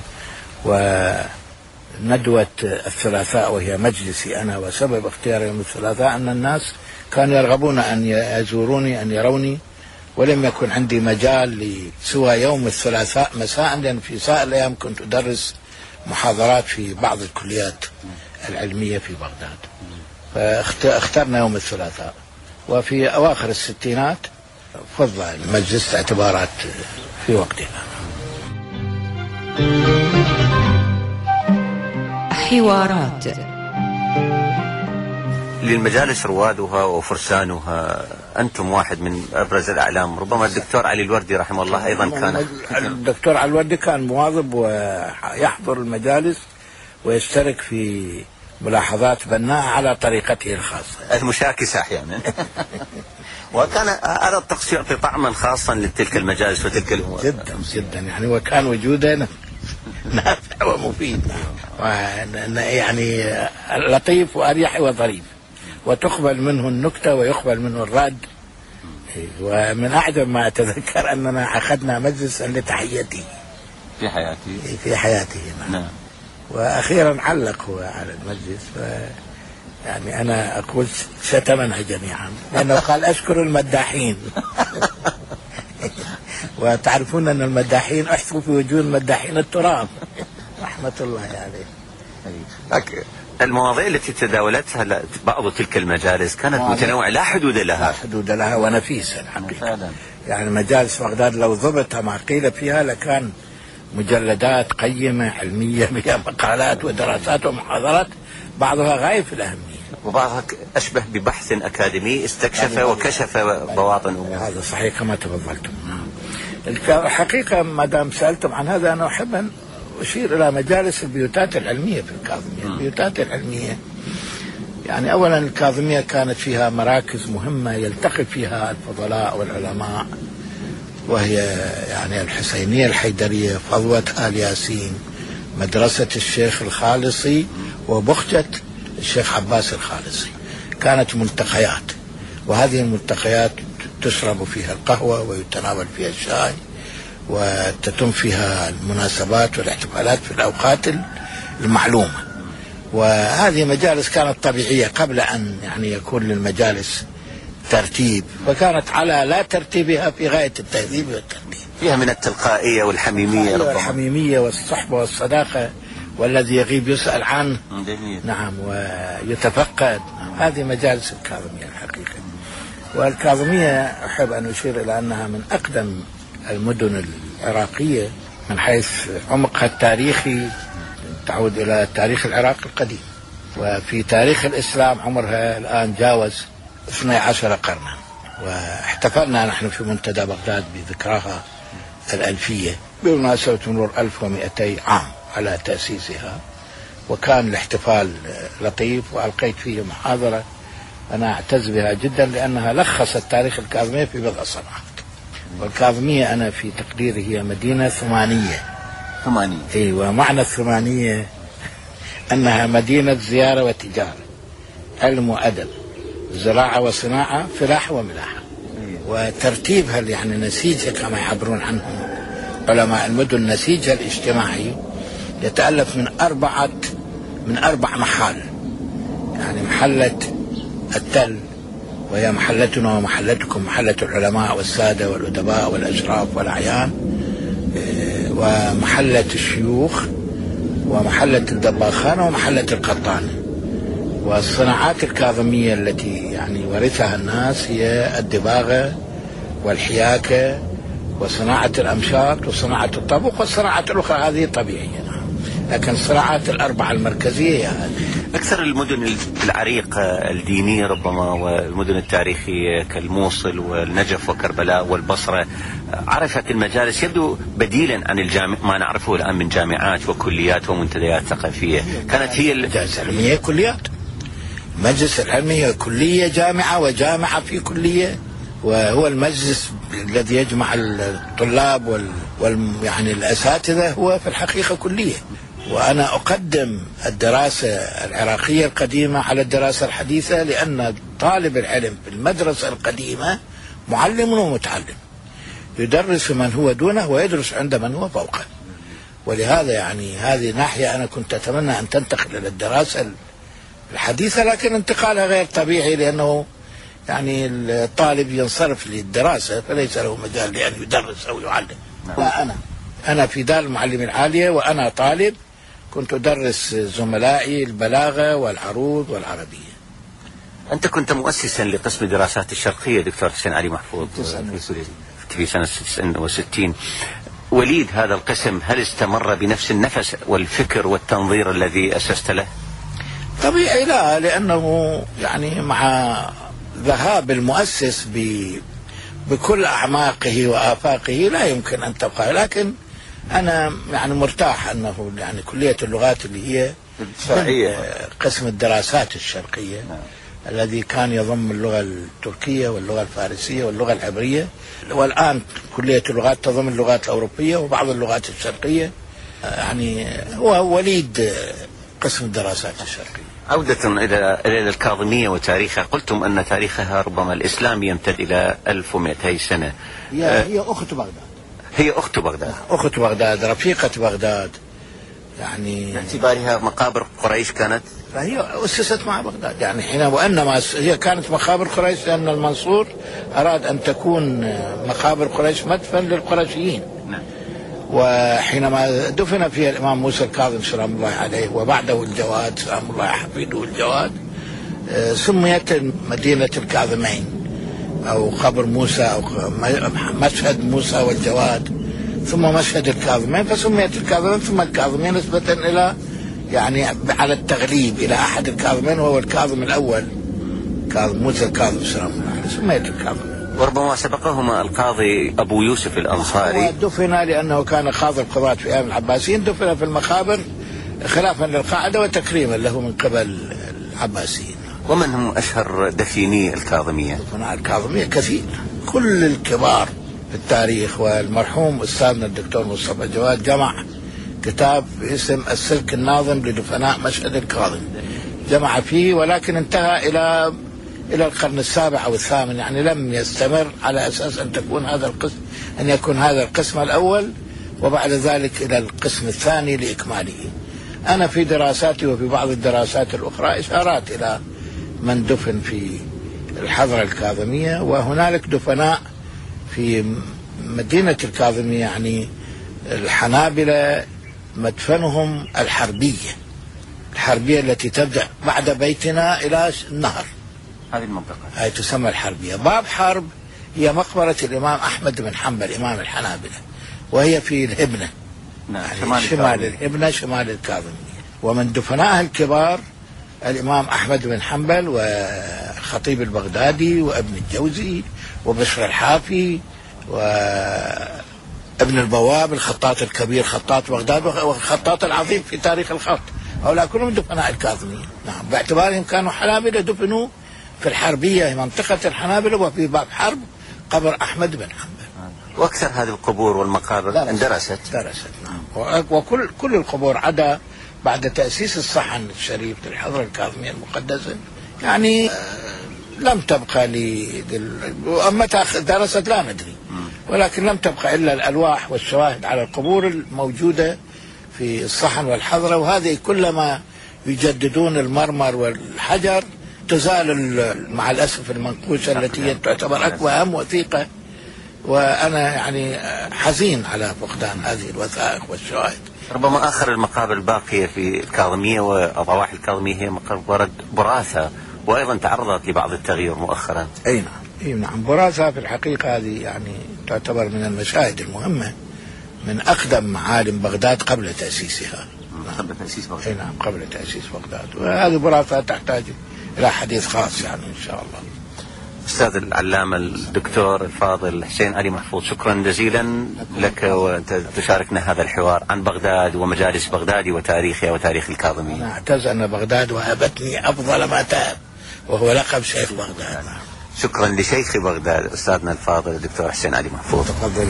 وندوة الثلاثاء وهي مجلسي أنا. وسبب اختيار يوم الثلاثاء أن الناس كانوا يرغبون أن يزوروني أن يروني، ولم يكن عندي مجال سوى يوم الثلاثاء مساء، لأن في سائر الأيام كنت أدرس محاضرات في بعض الكليات العلمية في بغداد، فاخترنا يوم الثلاثاء. وفي أواخر الستينات فضل المجلس اعتبارات في وقتها. حوارات للمجالس روادها وفرسانها، أنتم واحد من أبرز الأعلام. ربما الدكتور علي الوردي رحمه الله أيضا كان الدكتور علي الوردي كان مواظب ويحضر المجالس ويشترك في ملاحظات بناءة على طريقته الخاصة المشاكسة أحيانا. وكان هذا الطقس يعطي طعما خاصا لتلك المجالس وتلك الأمور جدا جدا يعني، وكان وجوده نافع ومفيد يعني لطيف وأريح وظريف، وتقبل منه النكتة ويقبل منه الرد. ومن أعجب ما أتذكر أننا أخذنا مجلسا لتحيته في حياته في حياته نعم. وأخيرا علق هو على المجلس، ف يعني أنا أقول شتمنا جميعا لأنه قال أشكر المداحين. وتعرفون أن المداحين أحثوا في وجوه المداحين التراب. رحمة الله عليه. المواضيع التي تداولتها بعض تلك المجالس كانت متنوعة لا حدود لها لا حدود لها ونفيسة الحقيقة. يعني مجالس بغداد لو ضبط ما قيل فيها لكان مجلدات قيمة علمية بها مقالات ودراسات ومحاضرات بعضها غاية في الأهمية، وبعضها أشبه ببحث أكاديمي استكشف وكشف بواطن أمور. هذا صحيح كما تفضلتم. الحقيقة ما دام سألتم عن هذا أنا أحب أن أشير إلى مجالس البيوتات العلمية في الكاظمية. البيوتات العلمية يعني أولا الكاظمية كانت فيها مراكز مهمة يلتقي فيها الفضلاء والعلماء، وهي يعني الحسينية الحيدرية، فضوة آل ياسين، مدرسة الشيخ الخالصي، وبختة الشيخ عباس الخالصي. كانت ملتقيات، وهذه الملتقيات تشرب فيها القهوة ويتناول فيها الشاي، وتتم فيها المناسبات والاحتفالات في الأوقات المعلومة. وهذه مجالس كانت طبيعية قبل أن يعني يكون للمجالس ترتيب، فكانت على لا ترتيبها في غاية التهذيب والترتيب. فيها من التلقائية والحميمية ربما. الحميمية والصحبة والصداقة، والذي يغيب يسأل عنه. جميل. نعم، ويتفقد. هذه مجالس الكاظمية الحقيقة. والكاظمية أحب أن أشير إلى أنها من أقدم المدن العراقية من حيث عمقها التاريخي، تعود إلى تاريخ العراق القديم، وفي تاريخ الإسلام عمرها الآن جاوز اثني عشر قرنا. واحتفلنا نحن في منتدى بغداد بذكراها الألفية بمناسبة مرور ألف ومئتي عام على تأسيسها، وكان الاحتفال لطيف، وألقيت فيه محاضرة أنا أعتز بها جدا لأنها لخصت تاريخ الكاظمية في بضع صفحات. والكاظمية أنا في تقديري هي مدينة ثمانية. ثمانية. إيه، ومعنى الثمانية أنها مدينة زيارة وتجارة، علم وأدب، زراعة وصناعة، فلاحة وملاحة. وترتيبها يعني نسيجها كما يعبرون عنه علماء المدن، نسيجها الاجتماعي يتألف من أربعة من أربع محال. يعني محلة التل وهي محلتنا ومحلتكم، محلة العلماء والسادة والأدباء والأشراف والأعيان، ومحلة الشيوخ، ومحلة الدباخانة، ومحلة القطانة. والصناعات الكاظمية التي يعني ورثها الناس هي الدباغة والحياكة وصناعة الأمشاط وصناعة الطبخ والصناعات الأخرى هذه طبيعية، لكن الصناعات الأربعة المركزية هي هذه. أكثر المدن العريقة الدينية ربما والمدن التاريخية كالموصل والنجف وكربلاء والبصرة عرفت المجالس يبدو بديلا عن الجامع ما نعرفه الآن من جامعات وكليات ومنتديات ثقافية. كانت هي المجالس العلمية كليات، مجلس العلمية كلية جامعة وجامعة في كلية، وهو المجلس الذي يجمع الطلاب وال, وال... يعني الأساتذة هو في الحقيقة كلية. وأنا أقدم الدراسة العراقية القديمة على الدراسة الحديثة، لأن طالب العلم في المدرسة القديمة معلم ومتعلم، يدرس من هو دونه ويدرس عند من هو فوقه. ولهذا يعني هذه ناحية أنا كنت أتمنى أن تنتقل إلى الدراسة الحديثة، لكن انتقالها غير طبيعي، لأنه يعني الطالب ينصرف للدراسة فليس له مجال لأن يدرس أو يعلم. لا، أنا أنا في دار المعلم العالية وأنا طالب كنت أدرس زملائي البلاغة والعروض والعربية. أنت كنت مؤسسا لقسم دراسات الشرقية دكتور حسين علي محفوظ في سنة تسعين وستين. وليد هذا القسم هل استمر بنفس النفس والفكر والتنظير الذي أسست له؟ طبيعي لا، لأنه يعني مع ذهاب المؤسس ب بكل أعماقه وآفاقه لا يمكن أن تبقى. لكن أنا يعني مرتاح أنه يعني كلية اللغات اللي هي قسم الدراسات الشرقية الذي كان يضم اللغة التركية واللغة الفارسية واللغة العبرية، والآن كلية اللغات تضم اللغات الأوروبية وبعض اللغات الشرقية، يعني هو وليد قسم الدراسات الشرقية. عودة إلى إلى الكاظمية وتاريخها، قلتم أن تاريخها ربما الإسلامي يمتد إلى ألف ومئتي سنة. هي, هي أخت بغداد. هي أخت بغداد. أخت بغداد، رفيقة بغداد، يعني باعتبارها مقابر قريش كانت. فهي أسست مع بغداد، يعني حين وإنما هي كانت مقابر قريش لأن المنصور أراد أن تكون مقابر قريش مدفن للقرشيين. نعم. وحينما دفن فيها الإمام موسى الكاظم سلام الله عليه وبعده الجواد سلام الله حفيده الجواد، سميت مدينة الكاظمين أو قبر موسى أو مشهد موسى والجواد، ثم مشهد الكاظمين فسميت الكاظمين، ثم الكاظمين نسبة إلى يعني على التغليب إلى أحد الكاظمين وهو الكاظم الأول كاظم موسى الكاظم سلام الله عليه، سميت الكاظمين. وربما سبقهما القاضي أبو يوسف الأنصاري، ودفن لأنه كان قاضي القضاة في أيام العباسيين، دفن في المقابر خلافا للقاعدة وتكريما له من قبل العباسيين. ومن هم أشهر دفيني الكاظمية؟ دفناء الكاظمية كثير، كل الكبار في التاريخ، والمرحوم أستاذنا الدكتور مصطفى جواد جمع كتاب باسم السلك الناظم لدفناء مشهد الكاظم، جمع فيه، ولكن انتهى إلى إلى القرن السابع أو الثامن، يعني لم يستمر على أساس أن تكون هذا القسم أن يكون هذا القسم الأول وبعد ذلك إلى القسم الثاني لإكماله. أنا في دراساتي وفي بعض الدراسات الأخرى إشارات إلى من دفن في الحضرة الكاظمية، وهنالك دفناء في مدينة الكاظمية، يعني الحنابلة مدفنهم الحربية، الحربية التي تبدأ بعد بيتنا إلى النهر، هذه المنطقة هي تسمى الحربية. باب حرب هي مقبرة الإمام أحمد بن حنبل إمام الحنابلة، وهي في الهبنة، نعم. يعني شمال, شمال الهبنة شمال الكاظمية. ومن دفنائها الكبار الإمام أحمد بن حنبل وخطيب البغدادي وابن الجوزي وبشر الحافي وابن البواب الخطاط الكبير خطاط بغداد والخطاط العظيم في تاريخ الخط، هؤلاء كلهم دفناء الكاظمية. نعم، باعتبارهم كانوا حنابلة دفنوا في الحربية منطقة الحنابلة، وفي باب حرب قبر أحمد بن حنبل. وأكثر هذه القبور والمقابر اندرست درست نعم، وكل كل القبور عدا بعد تأسيس الصحن الشريف للحضرة الكاظمية المقدسة، يعني لم تبقى لي متى درست لا ندري، ولكن لم تبقى إلا الألواح والشواهد على القبور الموجودة في الصحن والحضرة، وهذه كلما يجددون المرمر والحجر تزال مع الأسف المنقوشة التي تعتبر أقوى أهم وثيقة، وأنا يعني حزين على فقدان هذه الوثائق والشواهد. ربما آخر المقابر الباقية في الكاظمية وضواحي الكاظمية هي مقبرة براثة، وأيضا تعرضت لبعض التغيير مؤخرا. أي نعم، أي نعم. براثة في الحقيقة هذه يعني تعتبر من المشاهد المهمة من أقدم معالم بغداد قبل تأسيسها. قبل تأسيس بغداد. أي نعم، قبل تأسيس بغداد، وهذه براثة تحتاج إلى حديث خاص يعني إن شاء الله. أستاذ العلامة الدكتور الفاضل حسين علي محفوظ، شكرا جزيلا لك وأنت تشاركنا هذا الحوار عن بغداد ومجالس بغداد وتاريخها وتاريخ الكاظمية. أنا أعتز أن بغداد وهبتني أفضل ما تهب، وهو لقب شيخ بغداد. شكرا لشيخ بغداد أستاذنا الفاضل الدكتور حسين علي محفوظ. تفضل.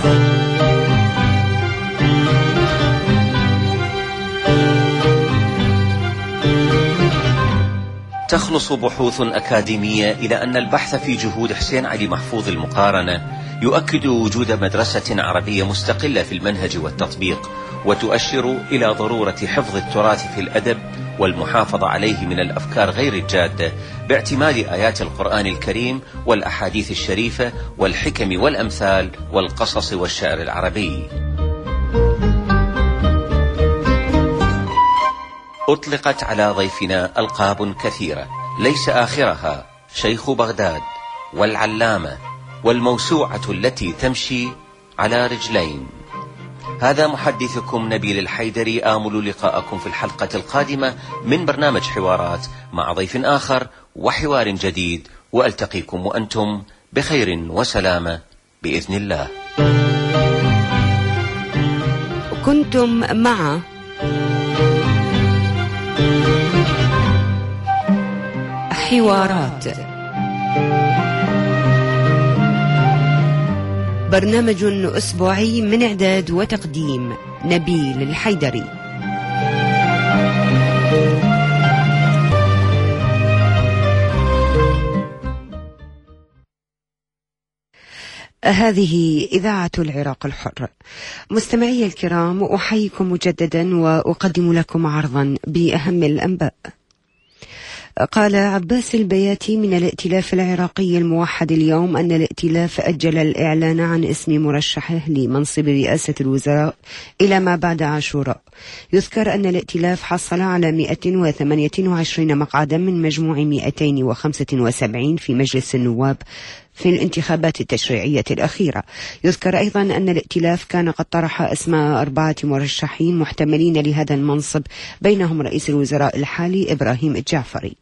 تخلص بحوث أكاديمية إلى أن البحث في جهود حسين علي محفوظ المقارنة يؤكد وجود مدرسة عربية مستقلة في المنهج والتطبيق، وتؤشر إلى ضرورة حفظ التراث في الأدب والمحافظة عليه من الأفكار غير الجادة باعتماد آيات القرآن الكريم والأحاديث الشريفة والحكم والأمثال والقصص والشعر العربي. أطلقت على ضيفنا ألقاب كثيرة ليس آخرها شيخ بغداد والعلامة والموسوعة التي تمشي على رجلين. هذا محدثكم نبيل الحيدري، آمل لقاءكم في الحلقة القادمة من برنامج حوارات مع ضيف آخر وحوار جديد، وألتقيكم وأنتم بخير وسلامة بإذن الله. كنتم مع حوارات، برنامج أسبوعي من إعداد وتقديم نبيل الحيدري. هذه إذاعة العراق الحر. مستمعي الكرام، أحييكم مجددا وأقدم لكم عرضا بأهم الأنباء. قال عباس البياتي من الائتلاف العراقي الموحد اليوم أن الائتلاف أجل الإعلان عن اسم مرشحه لمنصب رئاسة الوزراء إلى ما بعد عاشوراء. يذكر أن الائتلاف حصل على مئة وثمانية وعشرين مقعدا من مجموع مئتين وخمسة وسبعين في مجلس النواب في الانتخابات التشريعية الأخيرة. يذكر أيضا أن الائتلاف كان قد طرح أسماء أربعة مرشحين محتملين لهذا المنصب، بينهم رئيس الوزراء الحالي إبراهيم الجعفري.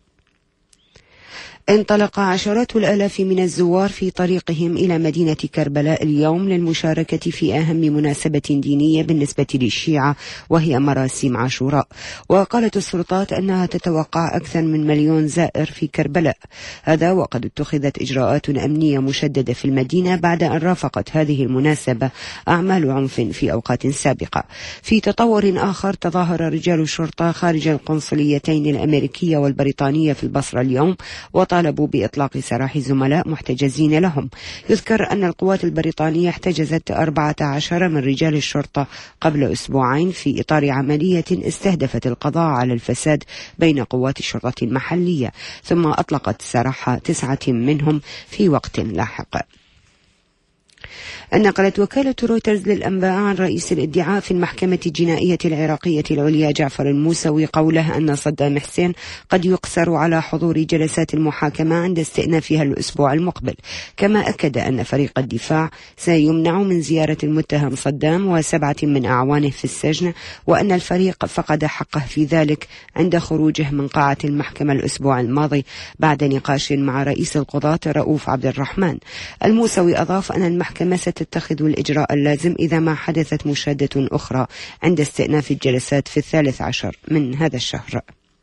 انطلق عشرات الآلاف من الزوار في طريقهم إلى مدينة كربلاء اليوم للمشاركة في أهم مناسبة دينية بالنسبة للشيعة، وهي مراسم عاشوراء. وقالت السلطات أنها تتوقع أكثر من مليون زائر في كربلاء، هذا وقد اتخذت إجراءات أمنية مشددة في المدينة بعد أن رافقت هذه المناسبة أعمال عنف في أوقات سابقة. في تطور آخر، تظاهر رجال الشرطة خارج القنصليتين الأمريكية والبريطانية في البصرة اليوم، وطالبوا بإطلاق سراح زملاء محتجزين لهم. يذكر أن القوات البريطانية احتجزت أربعة عشر من رجال الشرطة قبل أسبوعين في إطار عملية استهدفت القضاء على الفساد بين قوات الشرطة المحلية، ثم أطلقت سراح تسعة منهم في وقت لاحق. نقلت وكالة رويترز للأنباء عن رئيس الادعاء في المحكمة الجنائية العراقية العليا جعفر الموسوي قوله أن صدام حسين قد يقصر على حضور جلسات المحاكمة عند استئنافها الأسبوع المقبل، كما أكد أن فريق الدفاع سيمنع من زيارة المتهم صدام وسبعة من أعوانه في السجن، وأن الفريق فقد حقه في ذلك عند خروجه من قاعة المحكمة الأسبوع الماضي بعد نقاش مع رئيس القضاة رؤوف عبد الرحمن. الموسوي أضاف أن المحكمة ستتخذ الإجراء اللازم إذا ما حدثت مشادة أخرى عند استئناف الجلسات في الثالث عشر من هذا الشهر.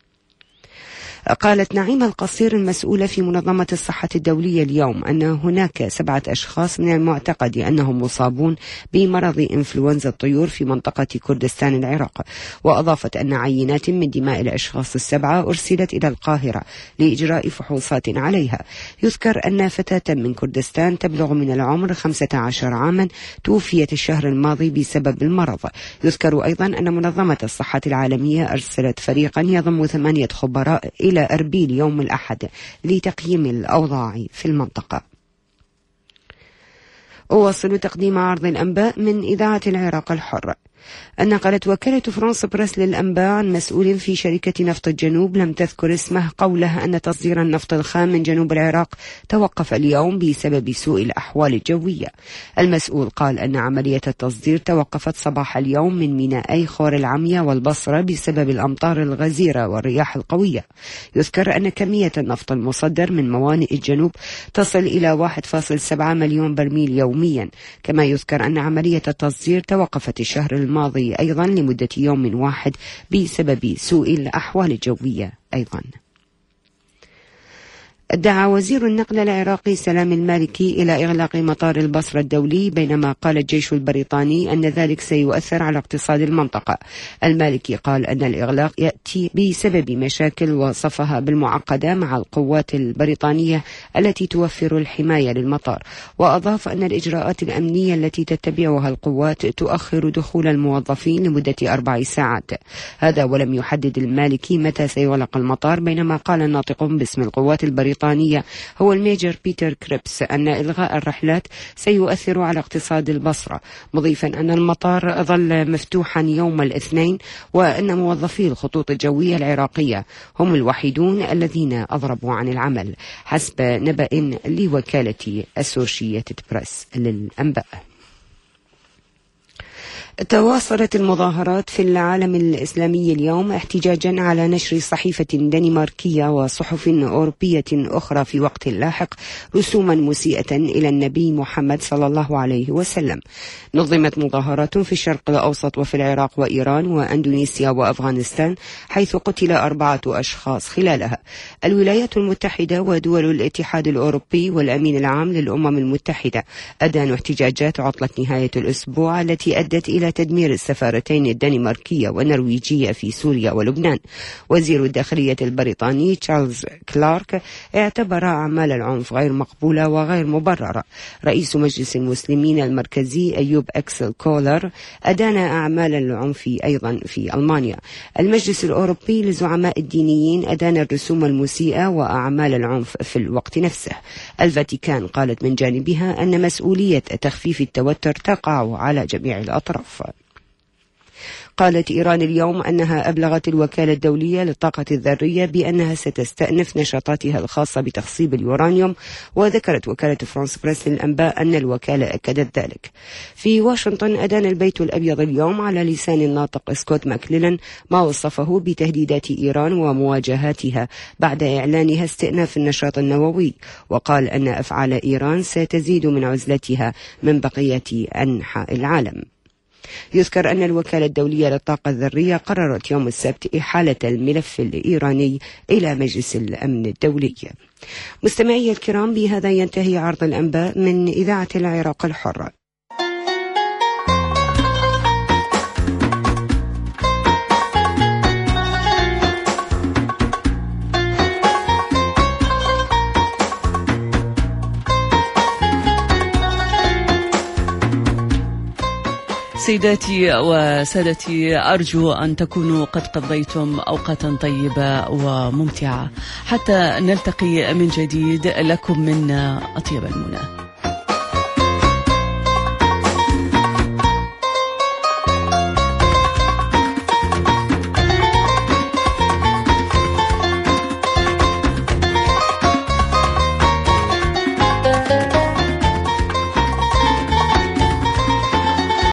قالت نعيمة القصير المسؤولة في منظمة الصحة الدولية اليوم أن هناك سبعة أشخاص من المعتقد أنهم مصابون بمرض إنفلونزا الطيور في منطقة كردستان العراق، وأضافت أن عينات من دماء الأشخاص السبعة أرسلت إلى القاهرة لإجراء فحوصات عليها. يذكر أن فتاة من كردستان تبلغ من العمر خمسة عشر عاما توفيت الشهر الماضي بسبب المرض. يذكر أيضا أن منظمة الصحة العالمية أرسلت فريقا يضم ثمانية خبراء إلى أربيل يوم الأحد لتقييم الأوضاع في المنطقة. أواصل تقديم عرض الأنباء من إذاعة العراق الحر. نقلت وكالة فرانس بريس للأنباء عن مسؤول في شركة نفط الجنوب لم تذكر اسمه قوله أن تصدير النفط الخام من جنوب العراق توقف اليوم بسبب سوء الأحوال الجوية. المسؤول قال أن عملية التصدير توقفت صباح اليوم من مينائي خور العمية والبصرة بسبب الأمطار الغزيرة والرياح القوية. يذكر أن كمية النفط المصدر من موانئ الجنوب تصل إلى واحد فاصلة سبعة مليون برميل يوميا. كما يذكر أن عملية التصدير توقفت الشهر الماضي أيضا لمدة يوم واحد بسبب سوء الأحوال الجوية أيضا. دعا وزير النقل العراقي سلام المالكي إلى إغلاق مطار البصرة الدولي، بينما قال الجيش البريطاني أن ذلك سيؤثر على اقتصاد المنطقة. المالكي قال أن الإغلاق يأتي بسبب مشاكل وصفها بالمعقدة مع القوات البريطانية التي توفر الحماية للمطار، وأضاف أن الإجراءات الأمنية التي تتبعها القوات تؤخر دخول الموظفين لمدة أربع ساعات. هذا ولم يحدد المالكي متى سيغلق المطار، بينما قال الناطق باسم القوات البريطانية هو الميجر بيتر كريبس أن إلغاء الرحلات سيؤثر على اقتصاد البصرة، مضيفا أن المطار ظل مفتوحا يوم الاثنين وأن موظفي الخطوط الجوية العراقية هم الوحيدون الذين أضربوا عن العمل، حسب نبأ لوكالة أسوشيتد بريس للأنباء. تواصلت المظاهرات في العالم الإسلامي اليوم احتجاجا على نشر صحيفة دنماركية وصحف أوروبية أخرى في وقت لاحق رسوما مسيئة إلى النبي محمد صلى الله عليه وسلم. نظمت مظاهرات في الشرق الأوسط وفي العراق وإيران وأندونيسيا وأفغانستان، حيث قتل أربعة أشخاص خلالها. الولايات المتحدة ودول الاتحاد الأوروبي والأمين العام للأمم المتحدة أدانوا احتجاجات عطلة نهاية الأسبوع التي أدت إلى تدمير السفارتين الدنماركية والنرويجية في سوريا ولبنان. وزير الداخلية البريطاني تشارلز كلارك اعتبر أعمال العنف غير مقبولة وغير مبررة. رئيس مجلس المسلمين المركزي أيوب أكسل كولر أدان أعمال العنف أيضا في ألمانيا. المجلس الأوروبي لزعماء الدينيين أدان الرسوم المسيئة وأعمال العنف في الوقت نفسه. الفاتيكان قالت من جانبها أن مسؤولية تخفيف التوتر تقع على جميع الأطراف. قالت إيران اليوم أنها أبلغت الوكالة الدولية للطاقة الذرية بأنها ستستأنف نشاطاتها الخاصة بتخصيب اليورانيوم، وذكرت وكالة فرانس بريس للأنباء أن الوكالة أكدت ذلك. في واشنطن أدان البيت الأبيض اليوم على لسان الناطق سكوت ماكليلان ما وصفه بتهديدات إيران ومواجهاتها بعد إعلانها استئناف النشاط النووي، وقال أن أفعال إيران ستزيد من عزلتها من بقية أنحاء العالم. يذكر أن الوكالة الدولية للطاقة الذرية قررت يوم السبت إحالة الملف الإيراني إلى مجلس الأمن الدولي. مستمعي الكرام، بهذا ينتهي عرض الأنباء من إذاعة العراق الحرة. سيداتي وسادتي، أرجو أن تكونوا قد قضيتم أوقاتا طيبة وممتعة حتى نلتقي من جديد. لكم منا أطيب المنى.